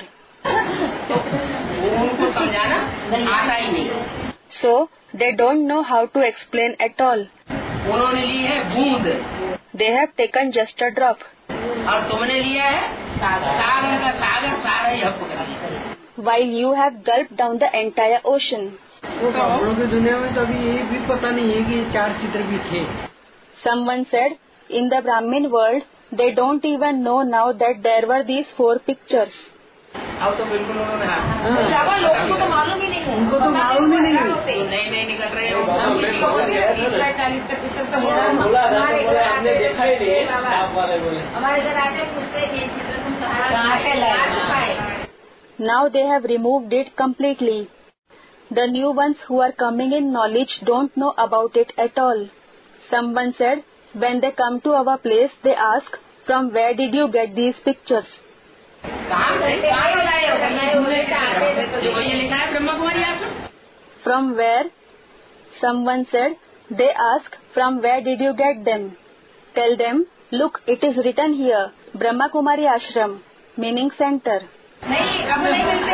तो उनको समझाना आता ही नहीं। So, they don't know how to explain at all. उन्होंने ली है बूंद। They have taken just a drop. और तुमने लिया है सागर का सागर, सारा ही हप कर लिया। While you have gulped down the entire ocean. तो हम की दुनिया में तो अभी ये भी पता नहीं है कि चार चित्र भी थे. Someone said, in the Brahmin world, they don't even know now that there were these four pictures. अब तो बिल्कुल उन्होंने लोगों को तो मालूम ही नहीं है. उनको तो मालूम ही नहीं है. नए नए निकल रहे वो बाबा हैं. मैं बोल गया था ना. चालीस प्रतिशत तो बोला था तो बोला आपने देखा ही नहीं है. आप वाले बोले हमारे घर आके पूछते हैं ये चित्र तुम कहाँ से लाए. Now they have removed it completely. The new ones who are coming in knowledge don't know about it at all. Someone said, when they come to our place, they ask, from where did you get these pictures? कहाँ से कहाँ लाए हो? जो ये लिखा है ब्रह्मा कुमारी आश्रम. From where? Someone said, they ask, from where did you get them? Tell them, look, it is written here, Brahma Kumari Ashram, meaning center. नहीं अब नहीं मिलते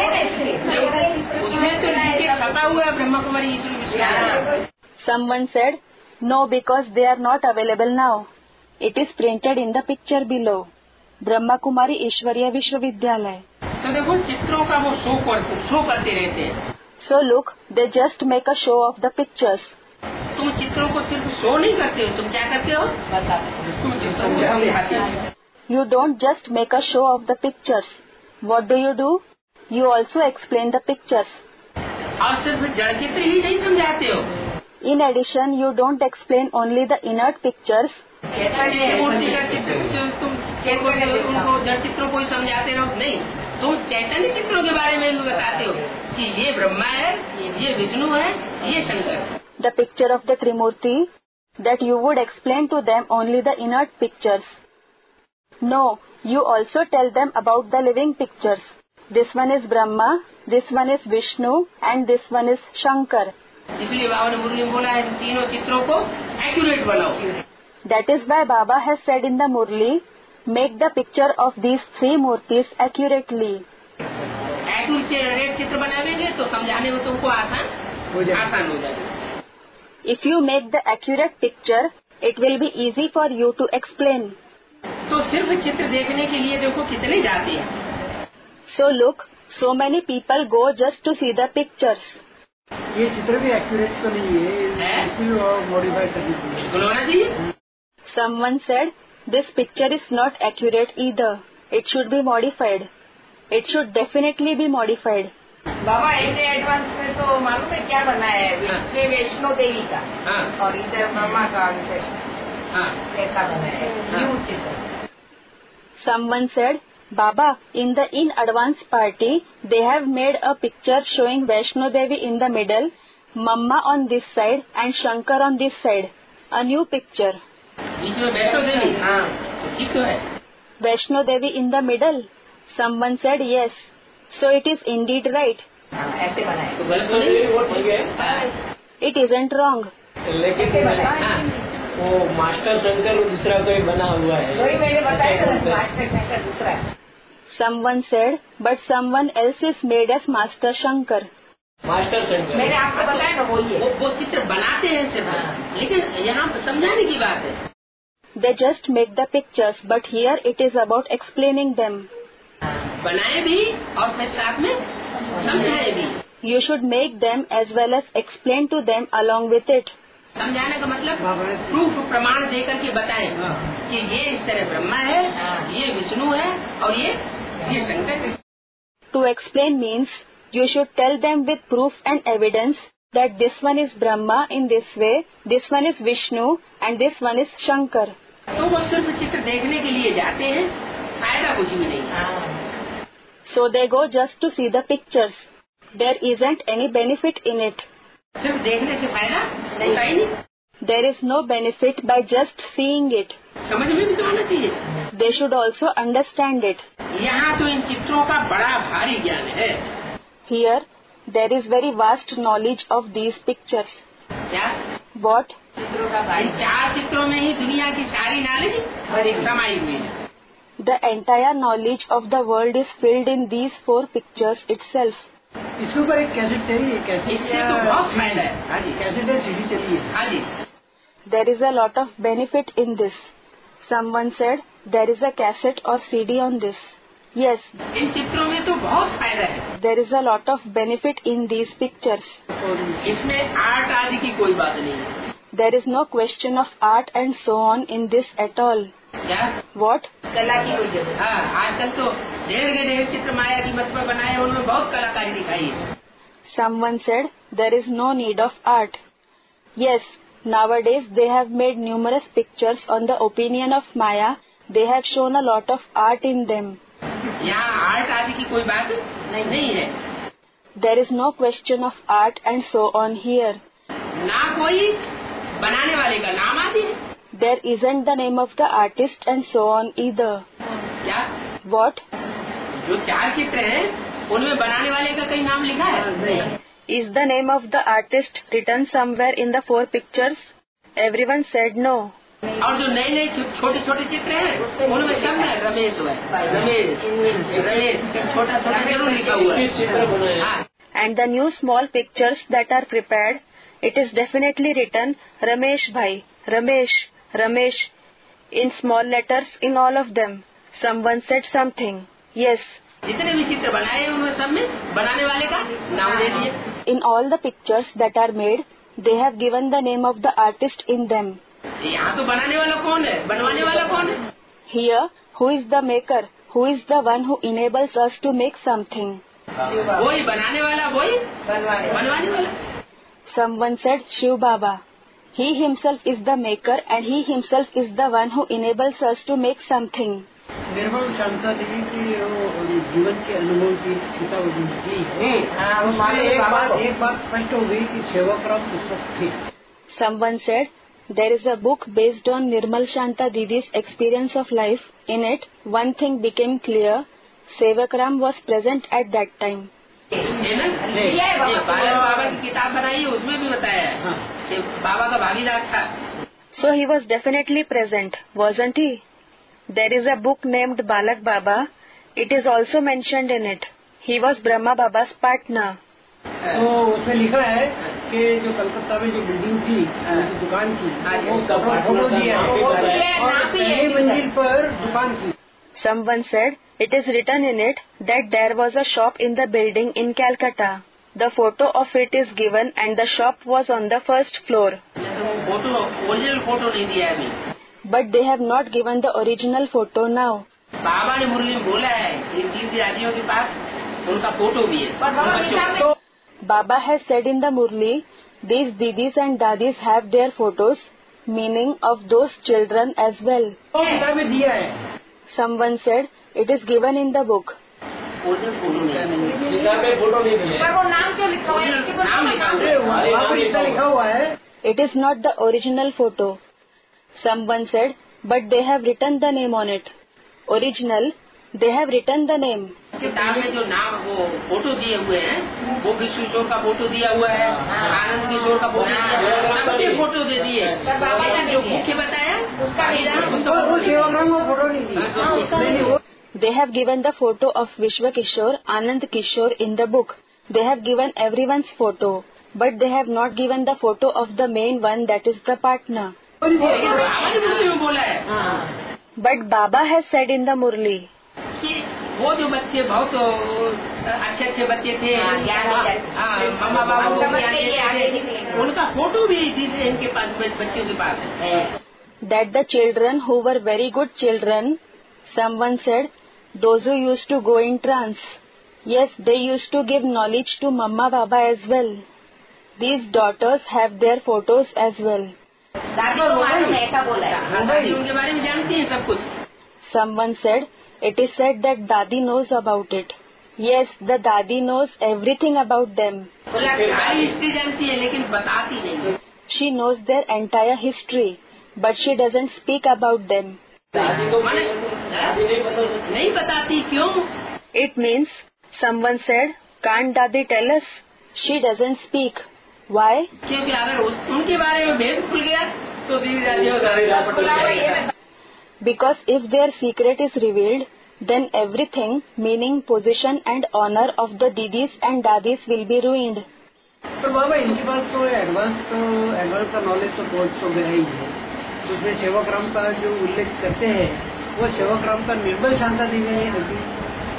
हैं. उसमें तो नीचे छपा हुआ है ब्रह्मा कुमारी ईश्वरी विश्वविद्यालय. Someone said, no, because they are not available now. It is printed in the picture below. Brahma Kumari ईश्वरीय विश्वविद्यालय. तो देखो चित्रों का वो शो कर शो करते रहते हैं. So look, they just make a show of the pictures. तुम चित्रों को सिर्फ शो नहीं करते हो, तुम क्या करते हो? तुम चित्रों को समझाते हो. You don't just make a show of the pictures. What do you do? You also explain the pictures. और सिर्फ जड़ चित्र ही नहीं समझाते हो. In addition, you don't explain only the inert pictures. मूर्ति का चित्र तुम उनको जड़ चित्रों को ही समझाते रहो. नहीं, तुम चैतन्य चित्रों के बारे में बताते हो कि ये ब्रह्मा है, ये विष्णु है, ये Shankar. The picture of the Trimurti, that you would explain to them only the inert pictures. No, you also tell them about the living pictures. This one is Brahma, this one is Vishnu, and this one is Shankar. इसलिए बाबा ने मुरली में बोला है तीनों चित्रों को accurate बनाओ. That is why Baba has said in the Murli, make the picture of these three murtis accurately. Accurate चित्र बनाएंगे तो समझाने में तुमको आसान आसान हो जाएगा. If you make the accurate picture, it will be easy for you to explain. तो सिर्फ चित्र देखने के लिए देखो कितने जाते हैं. So look, so many people go just to see the pictures. ये चित्र भी एक्यूरेट तो नहीं है, इसलिए मॉडिफाई कर दीजिए. बिल्कुल होना चाहिए. Someone said, this picture is not accurate either. It should be modified. It should definitely be modified. बाबा इतने एडवांस में तो मालूम है क्या बना है. ये वैष्णो देवी का और इधर ब्रह्मा का ऐसा बना है न्यू चित्र. Someone said, Baba, in the in advance party, they have made a picture showing Vaishno Devi in the middle, Mamma on this side and Shankar on this side. A new picture. बीच में वैष्णो देवी. हाँ, तो ठीक तो है. Vaishno Devi in the middle. Someone said yes. So it is indeed right. ऐसे बना है. तो गलत तो नहीं. वो ठीक है. It isn't wrong. लेकिन वो मास्टर शंकर दूसरा कोई बना हुआ है. वही मैंने बताया था मास्टर शंकर दूसरा. Someone said, but someone else is made as Master Shankar. Master Shankar मैंने आपको बताया ना वो ये. वो, वो चित्र बनाते हैं सिर्फ, लेकिन यहाँ समझाने की बात है. They just make the pictures, but here it is about explaining them. बनाए भी और फिर साथ में समझाए भी. You should make them as well as explain to them along with it. समझाने का मतलब प्रूफ प्रमाण देकर के बताएं कि ये इस तरह ब्रह्मा है, ये विष्णु है और ये ये शंकर है. To explain means you should tell them with proof and evidence that this one is Brahma in this way, this one is Vishnu and this one is Shankar. तो वो सिर्फ चित्र देखने के लिए जाते हैं, फायदा कुछ भी नहीं. So they go just to see the pictures. There isn't any benefit in it. सिर्फ देखने से फायदा होता ही नहीं. There is no benefit by just seeing it. समझ में भी तो आना चाहिए. They should also understand it. यहाँ तो इन चित्रों का बड़ा भारी ज्ञान है. Here, there is very vast knowledge of these pictures. क्या? What? चित्रों का इन चार चित्रों में ही दुनिया की सारी नॉलेज समाई हुई है. The entire knowledge of the world is filled in these four pictures itself. इसके ऊपर एक कैसेट चाहिए. कैसेट इससे तो बहुत फायदा है. हाँ जी. कैसेट है, सीडी चलिए. हाँ जी. There is a lot of benefit in this. Someone said there is a cassette or C D on this. Yes. इन चित्रों में तो बहुत फायदा है. There is a lot of benefit in these pictures. इसमें आर्ट आदि की कोई बात नहीं है. There is no question of art and so on in this at all. क्या? What? कला की कोई जरूरत. हाँ, आजकल तो ढेर के ढेर चित्र माया की मत पर बनाए, उनमें बहुत कलाकारी दिखाई है. Someone said there is no need of art. Yes, nowadays they have made numerous pictures on the opinion of Maya. They have shown a lot of art in them. यहाँ आर्ट आदि की कोई बात नहीं, नहीं है. There is no question of art and so on here. ना कोई बनाने वाले का नाम आदि है. There isn't the name of the artist and so on either. क्या? What? जो चार चित्र हैं, उनमें बनाने वाले का कहीं नाम लिखा है? Is the name of the artist written somewhere in the four pictures? Everyone said no. और जो नए नए छोटे छोटे चित्र हैं, उनमें सब में रमेश हुआ है. रमेश रमेश छोटा छोटा जरूर लिखा हुआ है. हाँ. And the new small pictures that are prepared, it is definitely written Ramesh Bhai, Ramesh, Ramesh, in small letters in all of them. Someone said something. Yes. जितने भी चित्र बनाए हैं, उनमें सब में बनाने वाले का नाम दे दिए. In all the pictures that are made, they have given the name of the artist in them. यहाँ तो बनाने वाला कौन है? बनवाने वाला कौन है? Here, who is the maker? Who is the one who enables us to make something? वही बनाने वाला, वही बनवाने वाला. Someone said Shiv Baba. He himself is the maker and he himself is the one who enables us to make something. निर्मल शांता देवी की जीवन के अनुभव की किताब की है. एक बात एक बात स्पष्ट हो गई कि सेवाग्राम पुस्तक थी. Someone said there is a book based on Nirmal Shanta Didi's experience of life. In it, one thing became clear. Sevakram was present at that time. है ना? ये बाबा की किताब बनाई है, उसमें भी बताया है कि बाबा का भागीदार था. So he was definitely present, wasn't he? There is a book named Balak Baba. It is also mentioned in it. He was Brahma Baba's partner. तो उसमें लिखा है कि जो कलकत्ता में जो बिल्डिंग थी दुकान की, वो फोटो दिया है मंजिल पर दुकान की. Someone said it is written in it that there was a shop in the building in Calcutta. The photo of it is given and the shop was on the first floor. Photo original photo नहीं दिया है अभी. But they have not given the original photo now. बाबा ने मुरली में बोला है इन तीन दादियों के पास उनका फोटो भी है. Baba has said in the Murli, these didis and dadis have their photos, meaning of those children as well. किताबें दिया है. Someone said it is given in the book. Original photo नहीं. किताबें फोटो नहीं दिए. पर वो नाम क्यों लिखा हुआ है? नाम लिखा हुआ है. It is not the original photo. Someone said, but they have written the name on it. Original, they have written the name. किताब में जो नाम वो फोटो दिए हुए हैं, वो विश्व किशोर का फोटो दिया हुआ है, आनंद किशोर का फोटो दिया हुआ है, सबके फोटो दे दिए. जो मुख्य बताया उसका फोटो नहीं दिया. They have given the photo of Vishwa Kishore, Anand Kishore in the book. They have given everyone's photo, but they have not given the photo of the main one, that is the partner. बोला है. But Baba has said in the Murli. वो जो बच्चे बहुत अच्छे अच्छे बच्चे थे, मम्मा बाबा उनका फोटो भी इनके पास बच्चों के पास है. That the children who were very good children, someone said, those who used to go in trance. Yes, they used to give knowledge to Mamma Baba as well. These daughters have their photos as well. दादी को मालूम है, ऐसा बोला है. दादी उनके बारे में जानती है सब कुछ. Someone said, it is said that Dadi knows about it. Yes, the Dadi knows everything about them. सारी हिस्ट्री जानती है लेकिन बताती नहीं. She knows their entire history, but she doesn't speak about them. नहीं बताती क्यों? It means, someone said, can't Dadi tell us? She doesn't speak. Why? क्योंकि अगर उनके बारे में भेद खुल गया तो दीदी दादियों. Because if their secret is revealed, then everything, meaning position and honor of the didis and dadis will be ruined. तो बाबा इनके पास तो एडवांस तो एडवांस का नॉलेज तो बहुत तो गया ही है. उसमें सेवाग्राम का जो उल्लेख करते हैं वो सेवाग्राम का निर्मल शांता देवी ने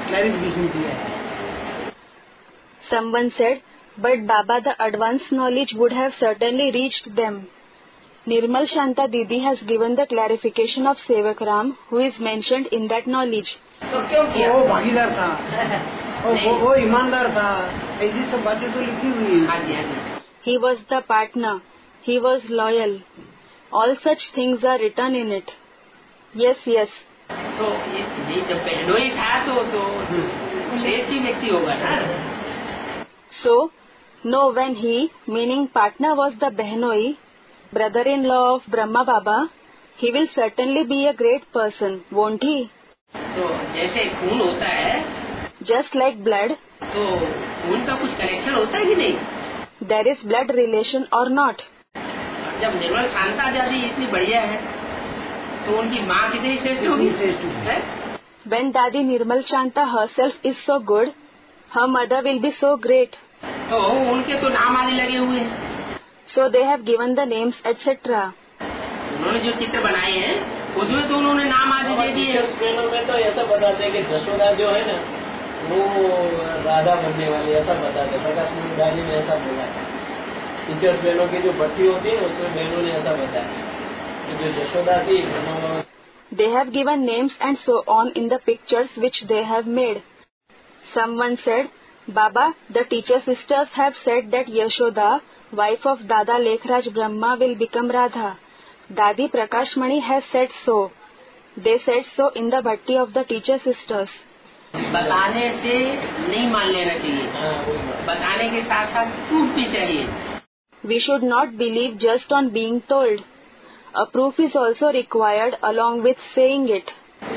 क्लैरिफिकेशन किया है। Someone said, but Baba, the advanced knowledge would have certainly reached them. Nirmal Shanta Didi has given the clarification of Sevak Ram, who is mentioned in that knowledge. तो क्यों किया? वो भागीदार था, वो, वो, वो ईमानदार था, ऐसी सब बातें तो लिखी हुई है। हाँ जी, हाँ जी। He was the partner. He was loyal. All such things are written in it. Yes, yes. तो ये, ये जब बहनोई था तो तो श्रेष्ठ व्यक्ति होगा ना। So, no, when he, meaning partner, was the Behnoi, brother-in-law of Brahma Baba, he will certainly be a great person, won't he? तो जैसे खून होता है, Just like blood, तो खून का कुछ कनेक्शन होता है कि नहीं? there is blood relation or not. जब निर्मल शांता आजादी इतनी बढ़िया है, तो उनकी माँ कितनी श्रेष्ठ होगी? है? When Dadi Nirmal Shanta herself is so good, her mother will be so great. तो उनके तो नाम आदि लगे हुए हैं। So they have given the names, et cetera. उन्होंने जो चित्र बनाए हैं, उसमें तो उन्होंने नाम आदि दे दिए। में तो ऐसा बताते हैं कि जशोदा जो है ना, वो राधा बनने वाली, ऐसा बताते हैं। प्रकाश दादी ने ऐसा बोला। टीचर्स बहनों की जो भर्ती होती है, उसमें बहनों ने ऐसा बताया कि जो जशोदा थी, They have given names and so on in the pictures which they have made. Someone said, Baba, the teacher sisters have said that Yashoda, wife of Dada Lekhraj Brahma, will become Radha. Dadi Prakashmani has said so. They said so in the bhatti of the teacher sisters. बताने से नहीं मान लेना चाहिए, बताने के साथ साथ प्रूफ भी चाहिए। We should not believe just on being told. A proof is also required along with saying it.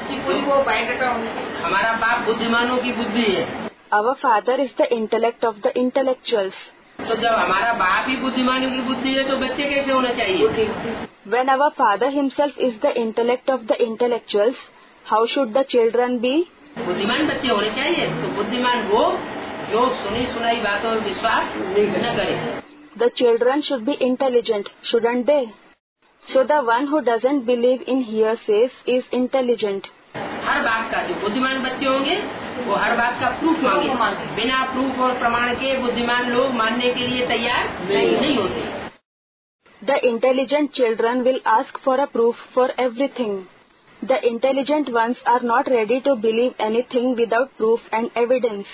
हमारा बाप बुद्धिमानों की बुद्धि है। Our father is the intellect of the intellectuals. तो जब हमारा बाप ही बुद्धिमानों की बुद्धि है, तो बच्चे कैसे होना चाहिए? When our father himself is the intellect of the intellectuals, how should the children be? बुद्धिमान बच्चे होने चाहिए। तो बुद्धिमान वो जो सुनी सुनाई बातों में विश्वास न करे। The children should be intelligent, shouldn't they? So the one who doesn't believe in hearsays is intelligent. हर बात का जो बुद्धिमान बच्चे होंगे, वो हर बात का प्रूफ मांगे। बिना प्रूफ और प्रमाण के बुद्धिमान लोग मानने के लिए तैयार नहीं, नहीं होते। The intelligent children will ask for a proof for everything. The intelligent ones are not ready to believe anything without proof and evidence.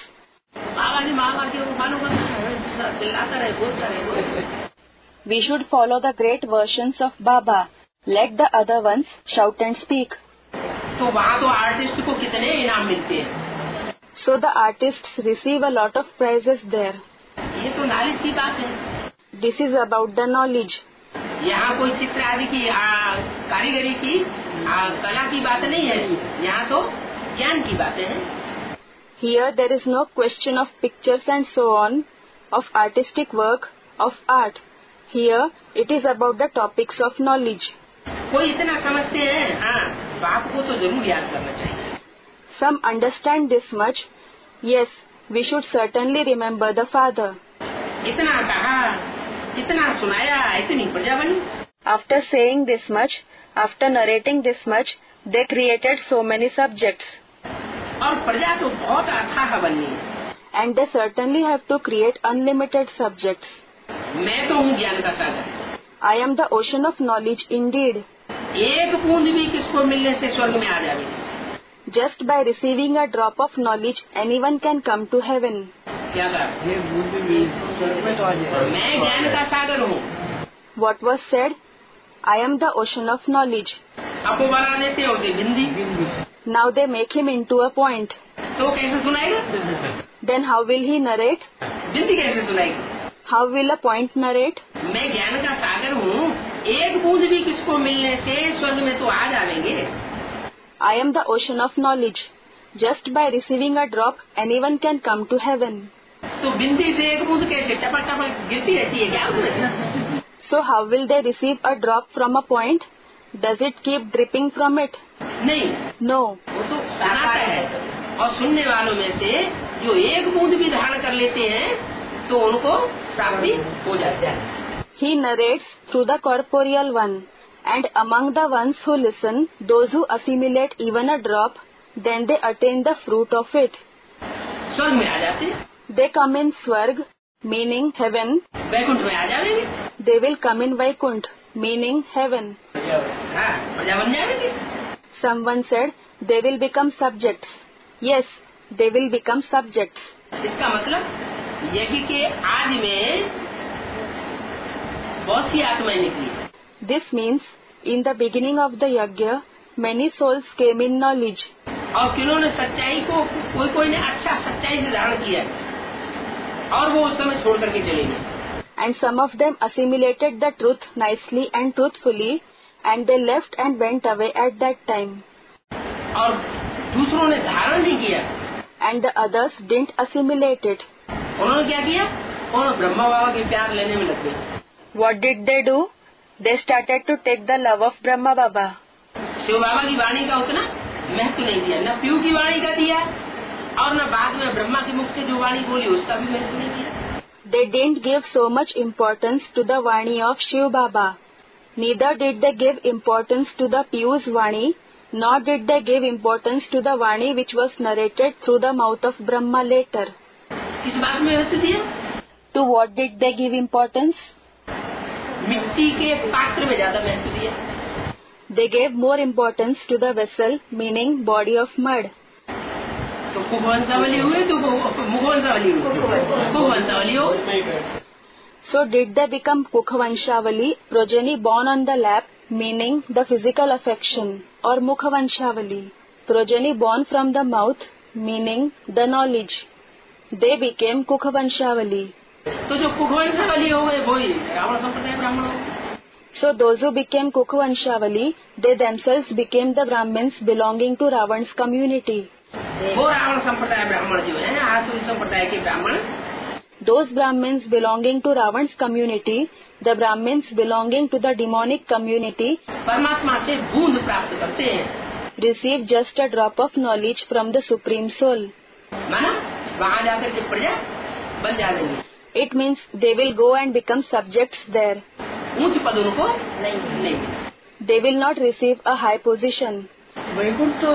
We should follow the great versions of Baba. Let the other ones shout and speak. तो वहाँ तो artist को कितने इनाम मिलते हैं। So the artists receive a lot of prizes there. ये तो नॉलेज की बात है। This is about the knowledge. यहाँ कोई चित्र आदि की कारीगरी की आ, कला की बात नहीं है, यहाँ तो ज्ञान की बातें हैं। Here there is no question of pictures and so on, of artistic work, of art. Here it is about the topics of knowledge. कोई इतना समझते हैं, हाँ, बाप को तो जरूर याद करना चाहिए। Some understand this much. Yes, we should certainly remember the father. इतना कहा, इतना सुनाया, इतनी प्रजा बनी। After saying this much, after narrating this much, they created so many subjects. और प्रजा तो बहुत अथाह बनी है। And they certainly have to create unlimited subjects. मैं तो हूँ ज्ञान का सागर। I am the ocean of knowledge indeed. एक बूंद भी किसको मिलने से स्वर्ग में आ जाएगी। Just by receiving a drop of knowledge, anyone can come to heaven. क्या कहा? मैं ज्ञान का सागर हूँ। What was said? I am the ocean of knowledge. आपको बना देते हो उसे बिंदी। Now they make him into a point. तो कैसे सुनाएगा? Then how will he narrate? बिंदी कैसे सुनाएगी? How will a point narrate? मैं ज्ञान का सागर हूँ, एक बूंद भी किसको मिलने से स्वर्ग में तो आ जाएंगे। I am the ocean of knowledge. Just by receiving a drop, anyone can come to heaven. तो बिंदी से एक बूंद कैसे टपक टपक गिरती रहती है क्या उसमें? So how will they receive a drop from a point? Does it keep dripping from it? नहीं। No. वो तो सुनाता है, और सुनने वालों में से जो एक बूंद भी धारण कर लेते हैं, तो उनको प्राप्ति हो जाती है। He narrates through the corporeal one, and among the ones who listen, those who assimilate even a drop, then they attain the fruit of it. स्वर्ग में आ जाते। They come in Swarg, meaning heaven. Vaikuntha में आ जाएंगे। They will come in Vaikunt, meaning heaven. हाँ, प्रजा बन जाएंगे। Someone said they will become subjects. Yes, they will become subjects. इसका मतलब यही के आदि में बहुत सी आत्माएं निकली। This means in the beginning of the yajna, many souls came in knowledge. और किन्होंने सच्चाई को कोई कोई ने अच्छा सच्चाई से धारण किया और वो उस समय छोड़ करके चले गए। And some of them assimilated the truth nicely and truthfully, and they left and went away at that time. और दूसरों ने धारण नहीं किया। And the others didn't assimilate it. उन्होंने क्या किया? उन्होंने ब्रह्मा बाबा के प्यार लेने में लग गए। What did they do? They started to take the love of Brahma Baba. Shiv बाबा की वाणी का उतना महत्व नहीं दिया, न पीयू की वाणी का दिया और न बाद में ब्रह्मा के मुख से जो वाणी बोली उसका भी महत्व नहीं दिया। They didn't give so much importance to the Vani of Shiv Baba. Neither did they give importance to the Piyu's Vani, nor did they give importance to the Vani which was narrated through the mouth of Brahma later. किस बात में महत्व दिया? To what did they give importance? मिट्टी के पात्र में ज्यादा महत्व दिया। They gave more importance to the vessel, meaning body of mud. तो कुवंशावली हुए तो मुखवंशावली हुए, कुवंशावली हो। So did they become Kukhavanshavali, progeny born on the lap, meaning the physical affection, or Mukhavanshavali, progeny born from the mouth, meaning the knowledge. They became Kukhavanshavali. तो जो कुखवंशावली हो गए वही रावण संप्रदाय ब्राह्मण हो गए। So those who became Kukhavanshavali, they themselves became the Brahmins belonging to Ravan's community. वो रावण संप्रदाय ब्राह्मण जो है, आसुरी संप्रदाय के ब्राह्मण, Those Brahmins belonging to Ravan's community, the Brahmins belonging to the demonic community, परमात्मा से बूंद प्राप्त करते हैं, receive just a drop of knowledge from the Supreme Soul. माना वहाँ जाकर के प्रजा बन जाएंगे। It means they will go and become subjects there. ऊंच पद उनको नहीं नहीं They will not receive a high position. Vaikuntha तो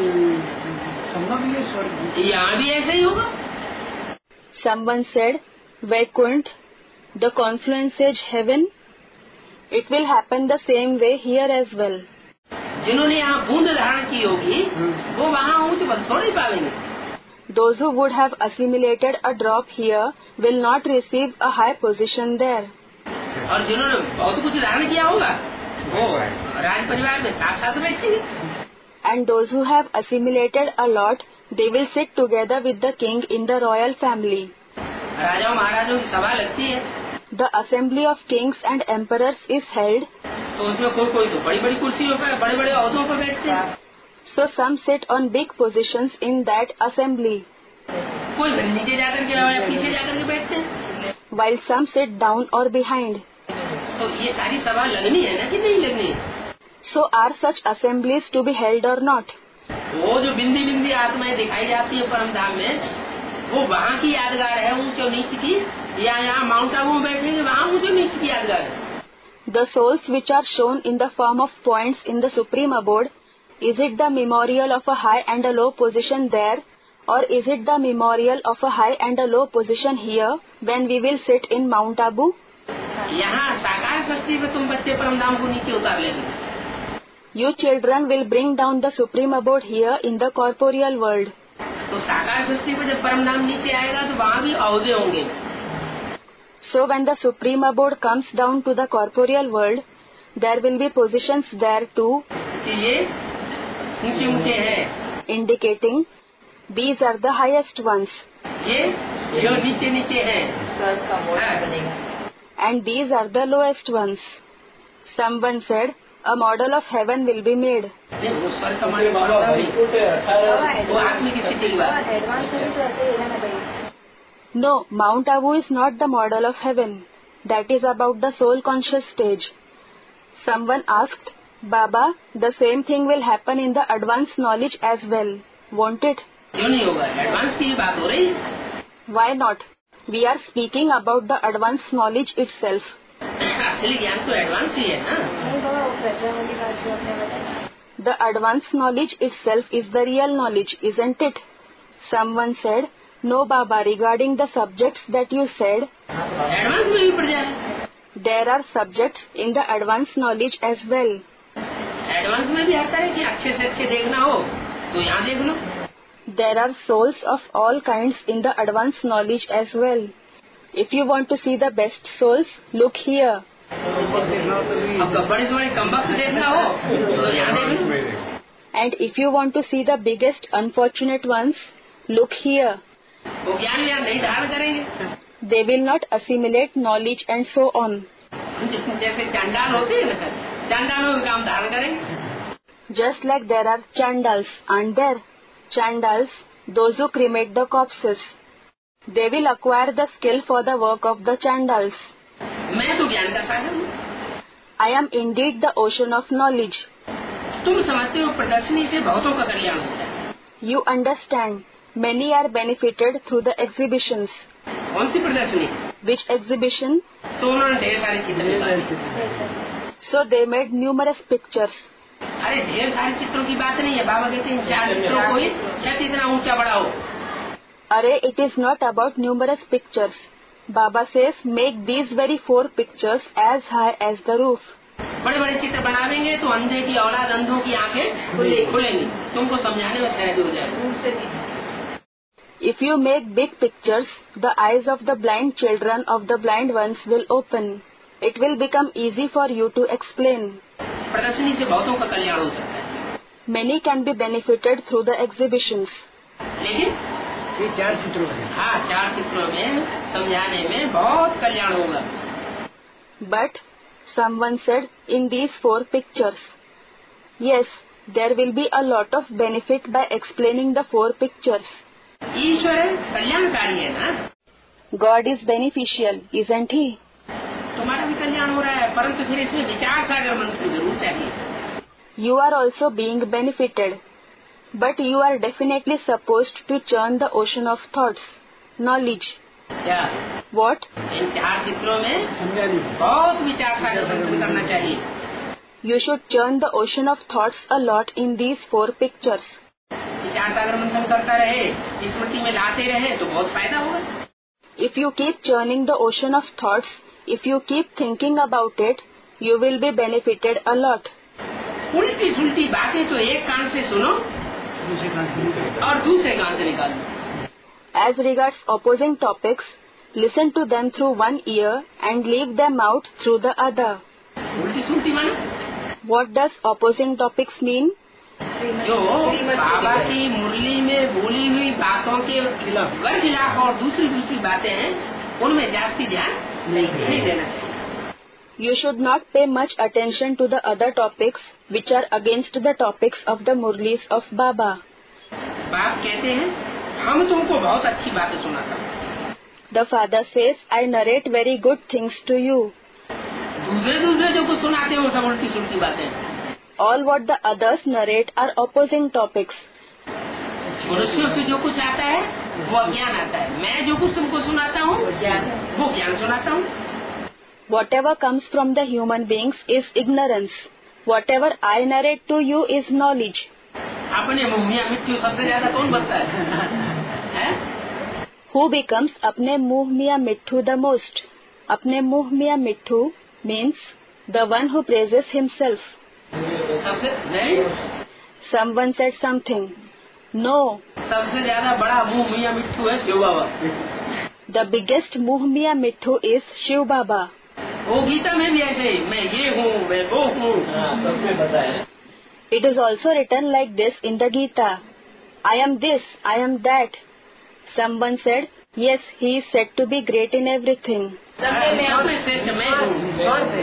संभव ही है स्वर्ग। यहाँ भी ऐसे ही होगा। Someone said, Vaikunt, the confluence is heaven. It will happen the same way here as well. जिन्होंने यहाँ बूंद धारण की होगी वो वहाँ ऊंच पद थोड़ी पाएंगे। Those who would have assimilated a drop here will not receive a high position there. और जिन्होंने बहुत कुछ धारण किया होगा वो राज परिवार में साथ साथ बैठेंगे। And those who have assimilated a lot, they will sit together with the king in the royal family. राजाओं महाराजों की सभा लगती है The assembly of kings and emperors is held. तो उसमें कोई कोई तो बड़ी बड़ी कुर्सियों पर बड़े बड़े ओहदों पर बैठते हैं। So some sit on big positions in that assembly, कोई नीचे जाकर के या पीछे जाकर के बैठते हैं, while some sit down or behind. तो ये सारी सभा लगनी है ना कि नहीं लगनी? So are such assemblies to be held or not? वो जो बिंदी बिंदी आत्माएं दिखाई जाती है परम धाम में, वो वहाँ की यादगार है ऊंचे और नीचे की, या यहाँ माउंट आबू में बैठेंगे वहाँ ऊंचे नीचे की यादगार है? The souls which are shown in the form of points in the supreme abode, is it the memorial of a high and a low position there, or is it the memorial of a high and a low position here when we will sit in Mount Abu? यहाँ साकार सृष्टि में तुम बच्चे परम धाम को नीचे उतार लेंगे। You children will bring down the supreme abode here in the corporeal world. तो साकार सृष्टि पर जब परम धाम नीचे आएगा तो वहाँ भी औहदे होंगे। So when the supreme abode comes down to the corporeal world, there will be positions there too. ये ऊंचे ऊंचे हैं, indicating these are the highest ones. ये जो नीचे नीचे हैं, स्वर्ग का मॉडल बनेगा। And these are the lowest ones. Someone said, a model of heaven will be made. वो स्वर्ग का मॉडल बनता नहीं, वो आत्मिक स्थिति की बात। एडवांस में तो ऐसे ही है ना भाई। No, Mount Abu is not the model of heaven. That is about the soul conscious stage. Someone asked, Baba, the same thing will happen in the advanced knowledge as well, won't it? क्यों नहीं होगा? Advance की बात हो रही है। Why not? We are speaking about the advanced knowledge itself. असली ज्ञान तो एडवांस ही है ना। नहीं बाबा, वो प्रजा वाली बात जो आपने बताया। The advanced knowledge itself is the real knowledge, isn't it? Someone said, No, Baba, regarding the subjects that you said, advance में भी पढ़ जाए। there are subjects in the advanced knowledge as well. Advance में भी आता है कि अच्छे से अच्छे देखना हो तो यहाँ देख लो। There are souls of all kinds in the advanced knowledge as well. If you want to see the best souls, look here. अब बड़े बड़े कमबख्त देखना हो तो यहाँ देख लो। And if you want to see the biggest unfortunate ones, look here. वो ज्ञान यहाँ नहीं धारण करेंगे। They will not assimilate knowledge and so on. जैसे चांडाल होते हैं ना, चांडालों का काम धारण करेंगे। Just like there are chandals, aren't there? Chandals, those who cremate the corpses. They will acquire the skill for the work of the chandals. मैं तो ज्ञान का सागर हूँ। I am indeed the ocean of knowledge. तुम समझते हो प्रदर्शनी से बहुतों का कल्याण होता है। You understand, many are benefited through the exhibitions. कौन सी प्रदर्शनी? Which exhibition? तो उन्होंने ढेर सारे चित्र दिखाए। So they made numerous pictures. अरे ढेर सारे चित्रों की बात नहीं है, बाबा कहते हैं चार चित्रों को ही छत इतना ऊंचा बढ़ाओ। अरे it is not about numerous pictures. Baba says make these very four pictures as high as the roof. बड़े बड़े चित्र बनावेंगे तो अंधे की औलाद, अंधों की आंखें खुले खुलेंगी, तुमको समझाने में सहज हो जाएगा। If you make big pictures, the eyes of the blind children of the blind ones will open. It will become easy for you to explain. प्रदर्शनी से बहुतों का कल्याण हो सकता है। Many can be benefited through the exhibitions. लेकिन ये चार चित्रों में, हाँ, चार चित्रों में समझाने में बहुत कल्याण होगा। But someone said in these four pictures, yes, there will be a lot of benefit by explaining the four pictures. ईश्वर कल्याणकारी है ना? God is beneficial, isn't he? तुम्हारा भी कल्याण हो रहा है, परंतु फिर इसमें विचार सागर मंत्र जरूर चाहिए। You are also being benefited, but you are definitely supposed to churn the ocean of thoughts, knowledge. क्या? What? इन चार चित्रों में समझाने बहुत विचार सागर मंथन करना चाहिए। You should churn the ocean of thoughts a lot in these four pictures. विचार सागर मंथन करता रहे, स्मृति में लाते रहे तो बहुत फायदा होगा। If you keep churning the ocean of thoughts, if you keep thinking about it, you will be benefited a lot. उल्टी सुल्टी बातें तो एक कान से सुनो दूसरे कान से निकालो और दूसरे कान से निकालो। As regards opposing topics, listen to them through one ear and leave them out through the other. उल्टी सुल्टी मानो? What does opposing topics mean? जो बाबा की मुरली में बोली हुई बातों के खिलाफ और दूसरी दूसरी बातें हैं, उनमें जास्ती ध्यान नहीं, नहीं देना चाहिए। You should not pay much attention to the other topics which are against the topics of the Murlis of Baba. बाप कहते हैं हम तुमको बहुत अच्छी बातें सुनाता हूँ। The father says, I narrate very good things to you. दूसरे दूसरे जो कुछ सुनाते हो सब उल्टी सुल्टी बातें। All what the others narrate are opposing topics. मनुष्यों से जो कुछ आता है वो अज्ञान आता है, मैं जो कुछ तुमको सुनाता हूँ वो ज्ञान सुनाता हूँ। Whatever comes from the human beings is ignorance. Whatever I narrate to you is knowledge. अपने मुँह मियाँ मिट्टू सबसे ज्यादा कौन बनता है, है? Who becomes अपने मुँह मियाँ मिट्टू the most? अपने मुँह मियाँ मिट्टू means the one who praises himself. सबसे नहीं, Someone said something. No. सबसे ज्यादा बड़ा मुँह मियाँ मिट्टू है शिव बाबा। The biggest मुँह मियाँ मिट्टू is शिव बाबा. वो गीता में भी ऐसे ही, मैं ये हूँ मैं वो हूँ, सबने बताया। It is also written like this in the Gita. I am this, I am that. Someone said, yes, he is said to be great in everything. सबसे श्रेष्ठ मैं हूँ।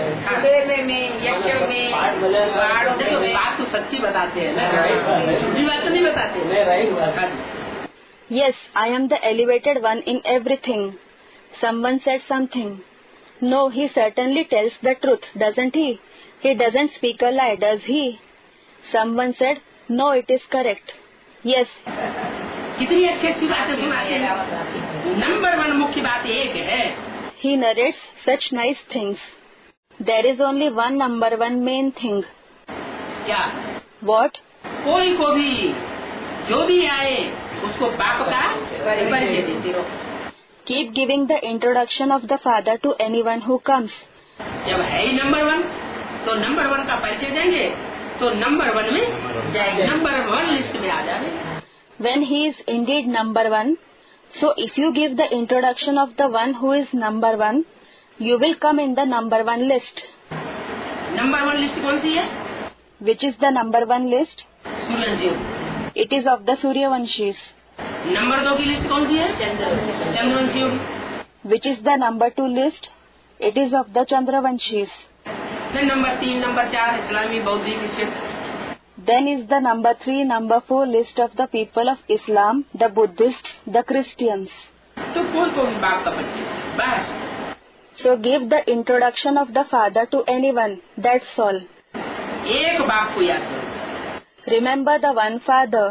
बात तो सच्ची बताते हैं ना, झूठी बात तो नहीं बताते। Yes, I am the elevated one in everything. Someone said something. No, he certainly tells the truth, doesn't he? He doesn't speak a lie, does he? Someone said, no, it is correct. Yes. कितनी अच्छी अच्छी बातें सुनाते हैं। Number one मुख्य बात एक है, He narrates such nice things. There is only one number one main thing. क्या? What? कोई को भी जो भी आए उसको बाप का परिचय देते रहो। Keep giving the introduction of the Father to anyone who comes. जब है ही नंबर वन तो नंबर वन का परिचय देंगे तो नंबर वन में जाएंगे, नंबर वन लिस्ट में आ जाएंगे। When he is indeed number one, so if you give the introduction of the one who is number one, you will come in the number one list. Number one list कौन सी है? Which is the number one list? सूर्यवंशियों। It is of the Suryavanshis. Number दो की लिस्ट कौन सी है? चंद्रवंशियों। Which is the number two list? It is of the Chandravanshis. फिर नंबर तीन, नंबर चार इस्लामी बौद्धिक शिख। Then is the number three, number four list of the people of Islam, the Buddhists, the Christians. तो कोई को भी बाप का परिचय बस। So give the introduction of the Father to anyone. That's all. एक बाप को याद करो। Remember the one Father.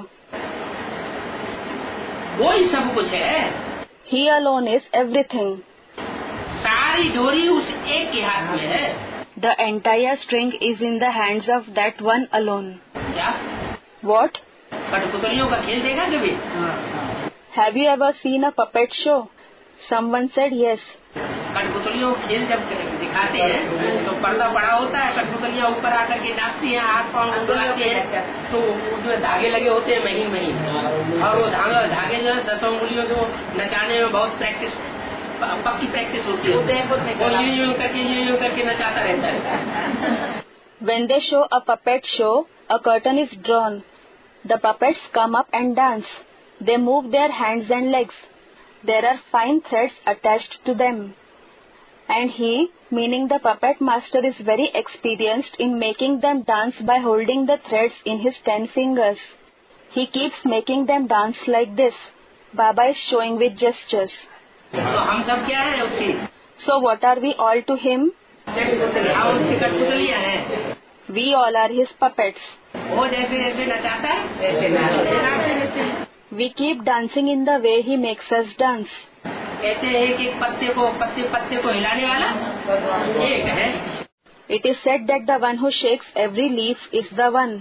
वो ही सब कुछ है। He alone is everything. सारी डोरी उस एक के हाथ में है। The entire string is in the hands of that one alone. क्या? What? कठपुतलियों का खेल देखा कभी? Have you ever seen a puppet show? Someone said yes. कठपुतलियों खेल जब दिखाते हैं तो पर्दा बड़ा होता है, कठपुतलियाँ ऊपर आकर के नाचती हैं, हाथ पाँव उंगलाती हैं, तो उसमें धागे लगे होते हैं महीन महीन, और वो धागे धागे जो है दसों उंगलियों से वो नचाने में बहुत प्रैक्टिस, पक्की प्रैक्टिस होती है। वो यूं यूं करके यूं यूं करके नचाता रहता है। When they show a puppet show, a curtain is drawn. The puppets come up and dance. They move their hands and legs. There are fine threads attached to them. And he, meaning the puppet master, is very experienced in making them dance by holding the threads in his ten fingers. He keeps making them dance like this. Baba is showing with gestures. तो हम सब क्या है उसकी? So what are we all to him? हम उसकी कठपुतलियाँ हैं। We all are his puppets. वो जैसे जैसे नचाता है वैसे नाचते रहते हैं। We keep dancing in the way he makes us dance. कहते हैं एक एक पत्ते को पत्ते पत्ते को हिलाने वाला एक है। It is said that the one who shakes every leaf is the one.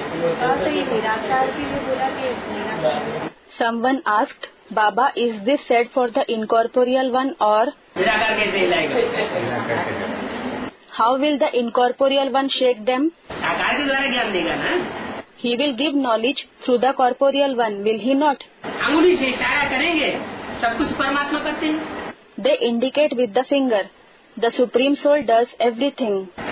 Someone asked, Baba, is this said for the incorporeal one or? निराकार कैसे हिलाएगा? How will the incorporeal one shake them? साकार के द्वारा ज्ञान देगा ना। He will give knowledge through the corporeal one, will he not? अंगुली से इशारा करेंगे, सब कुछ परमात्मा करते हैं। They indicate with the finger. The Supreme Soul does everything.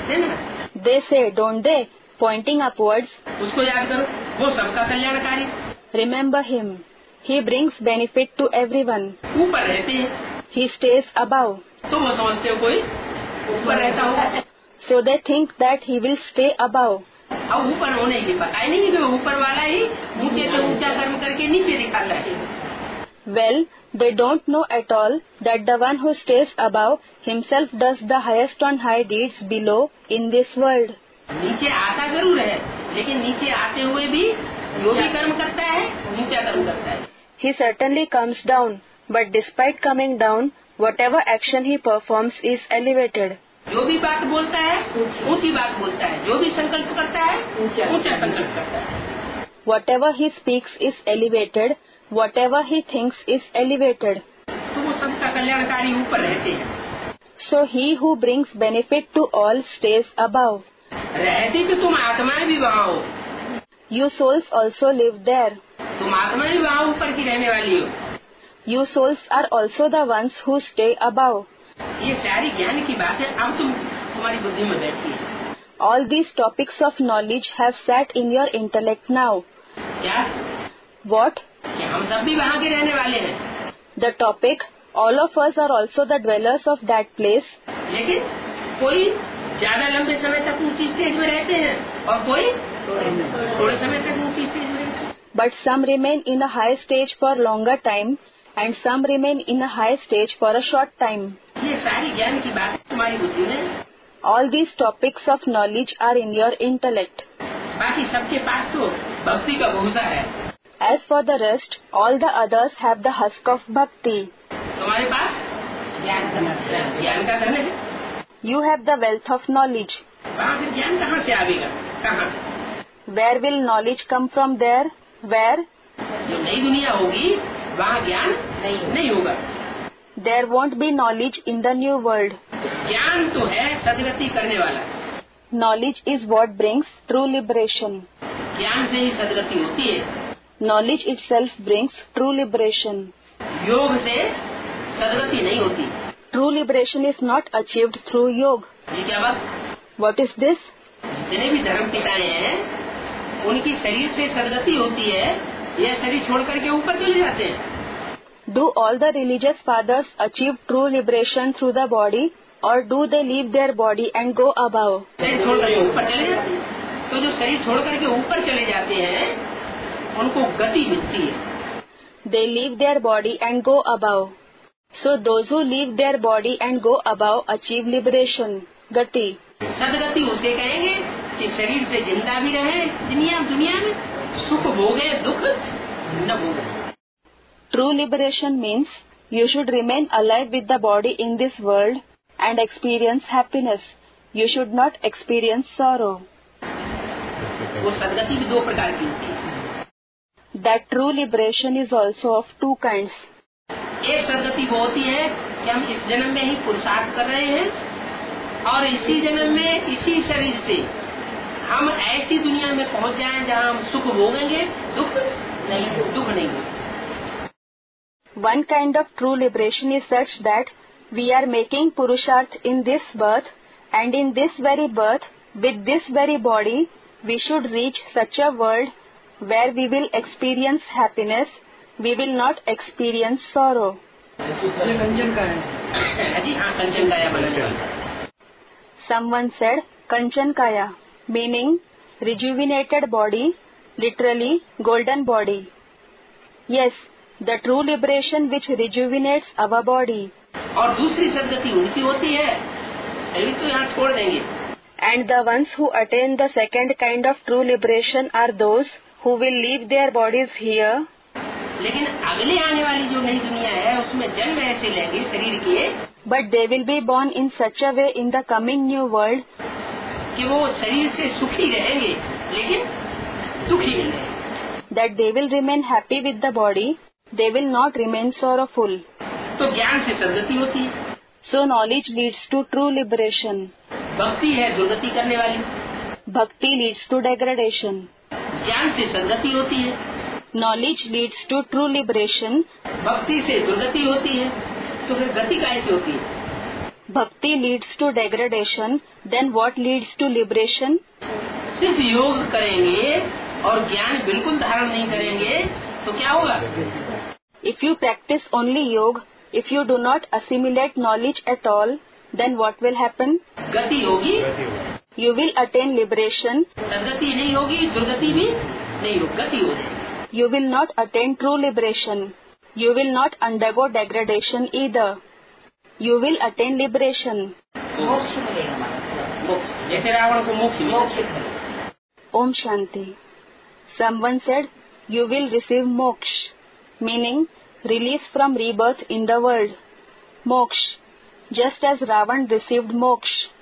They say, don't they? Pointing upwards. उसको याद करो, वो सबका कल्याणकारी। Remember him. He brings benefit to everyone. ऊपर रहते हैं। He stays above. तो वो समझते हो कोई ऊपर रहता होगा। So they think that he will stay above. अब ऊपर होने की पता ही नहीं कि वो ऊपर वाला ही ऊंचे से ऊंचा कर्म करके नीचे दिखाता है। Well, they don't know at all that the one who stays above himself does the highest on high deeds below in this world. नीचे आता जरूर है, लेकिन नीचे आते हुए भी जो भी कर्म करता है ऊंचा कर्म करता है। He certainly comes down, but despite coming down, whatever action he performs is elevated. जो भी बात बोलता है ऊंची बात बोलता है, जो भी संकल्प करता है ऊंचा संकल्प करता है। Whatever he speaks is elevated, whatever he thinks is elevated. तो वो सबका कल्याणकारी ऊपर रहते हैं। So he who brings benefit to all stays above. रहती तो तुम आत्माएं भी वहाँ हो। You souls also live there. तुम आत्माएं भी वहाँ ऊपर की रहने वाली हो। You souls are also the ones who stay above. ये सारी ज्ञान की बातें अब तुम तुम्हारी बुद्धि में बैठी है। All these topics of knowledge have sat in your intellect now. क्या? What? कि हम सब भी वहाँ के रहने वाले हैं। The topic, all of us are also the dwellers of that place. लेकिन कोई ज्यादा लंबे समय तक ऊंची स्टेज में रहते हैं और कोई थोड़े समय तक ऊंची स्टेज में रहते हैं। But some remain in a high stage for longer time and some remain in a high stage for a short time. ये सारी ज्ञान की बातें तुम्हारी बुद्धि में। All these topics of knowledge are in your intellect. बाकी सबके पास तो भक्ति का भूसा है। As for the rest, all the others have the husk of bhakti. तुम्हारे पास ज्ञान का ज्ञान का धन है। You have the wealth of knowledge. वहाँ फिर ज्ञान कहाँ से आवेगा? कहाँ? Where will knowledge come from there? Where? जो नई दुनिया होगी वहाँ ज्ञान नहीं नहीं होगा। There won't be knowledge in the new world. ज्ञान तो है सदगति करने वाला। Knowledge is what brings true liberation. ज्ञान से ही सदगति होती है। Knowledge itself brings true liberation. योग से सदगति नहीं होती। True liberation is not achieved through yoga. ये क्या बात? What is this? जितने भी धर्म पिताएं हैं उनकी शरीर से सदगति होती है, यह शरीर छोड़ करके ऊपर चले जाते हैं। Do all the religious fathers achieve true liberation through the body, or do they leave their body and go above? शरीर छोड़ करके ऊपर चले जाते हैं। तो जो शरीर छोड़ करके ऊपर चले जाते हैं उनको गति मिलती है। They leave their body and go above. So those who leave their body and go above achieve liberation, gati. सदगति उसे कहेंगे कि शरीर से जिंदा भी रहे दुनिया दुनिया में, सुख भोगे दुख न भोगे। True liberation means you should remain alive with the body in this world and experience happiness. You should not experience sorrow. वो सदगति भी दो प्रकार की होती है। That true liberation is also of two kinds. एक सदगति वो होती है कि हम इस जन्म में ही पुरुषार्थ कर रहे हैं और इसी जन्म में इसी शरीर से हम ऐसी दुनिया में पहुंच जाएं जहां हम सुख भोगेंगे, दुख नहीं दुख नहीं होगा। One kind of true liberation is such that we are making purusharth in this birth, and in this very birth, with this very body, we should reach such a world where we will experience happiness, we will not experience sorrow. Someone said Kanchan Kaya, meaning rejuvenated body, literally golden body. Yes, the true liberation which rejuvenates our body. और दूसरी सदगति उनकी होती है, शरीर तो यहाँ छोड़ देंगे। And the ones who attain the second kind of true liberation are those who will leave their bodies here. लेकिन अगले आने वाली जो नई दुनिया है उसमें जन्म ऐसे लेंगे शरीर के, But they will be born in such a way in the coming new world कि वो शरीर से सुखी रहेंगे लेकिन दुखी नहीं रहेंगे। that they will remain happy with the body, they will not remain sorrowful. तो ज्ञान से सदगति होती है। So knowledge leads to true liberation. भक्ति है दुर्गति करने वाली। Bhakti leads to degradation. ज्ञान से सदगति होती है। Knowledge leads to true liberation. भक्ति से दुर्गति होती है, तो फिर गति कैसे होती है? Bhakti leads to degradation. Then what leads to liberation? सिर्फ योग करेंगे और ज्ञान बिल्कुल धारण नहीं करेंगे तो क्या होगा? If you practice only yoga, if you do not assimilate knowledge at all, then what will happen? गति होगी, You will attain liberation. सदगति नहीं होगी, दुर्गति भी नहीं होगी, गति होगी। You will not attain true liberation. You will not undergo degradation either. You will attain liberation. मोक्ष मिलेगा हमारा। मोक्ष, जैसे रावण को मोक्ष मिला। मोक्ष मिलेगा। Om Shanti. Someone said, you will receive moksha, meaning release from rebirth in the world. Moksha, just as Ravan received moksha.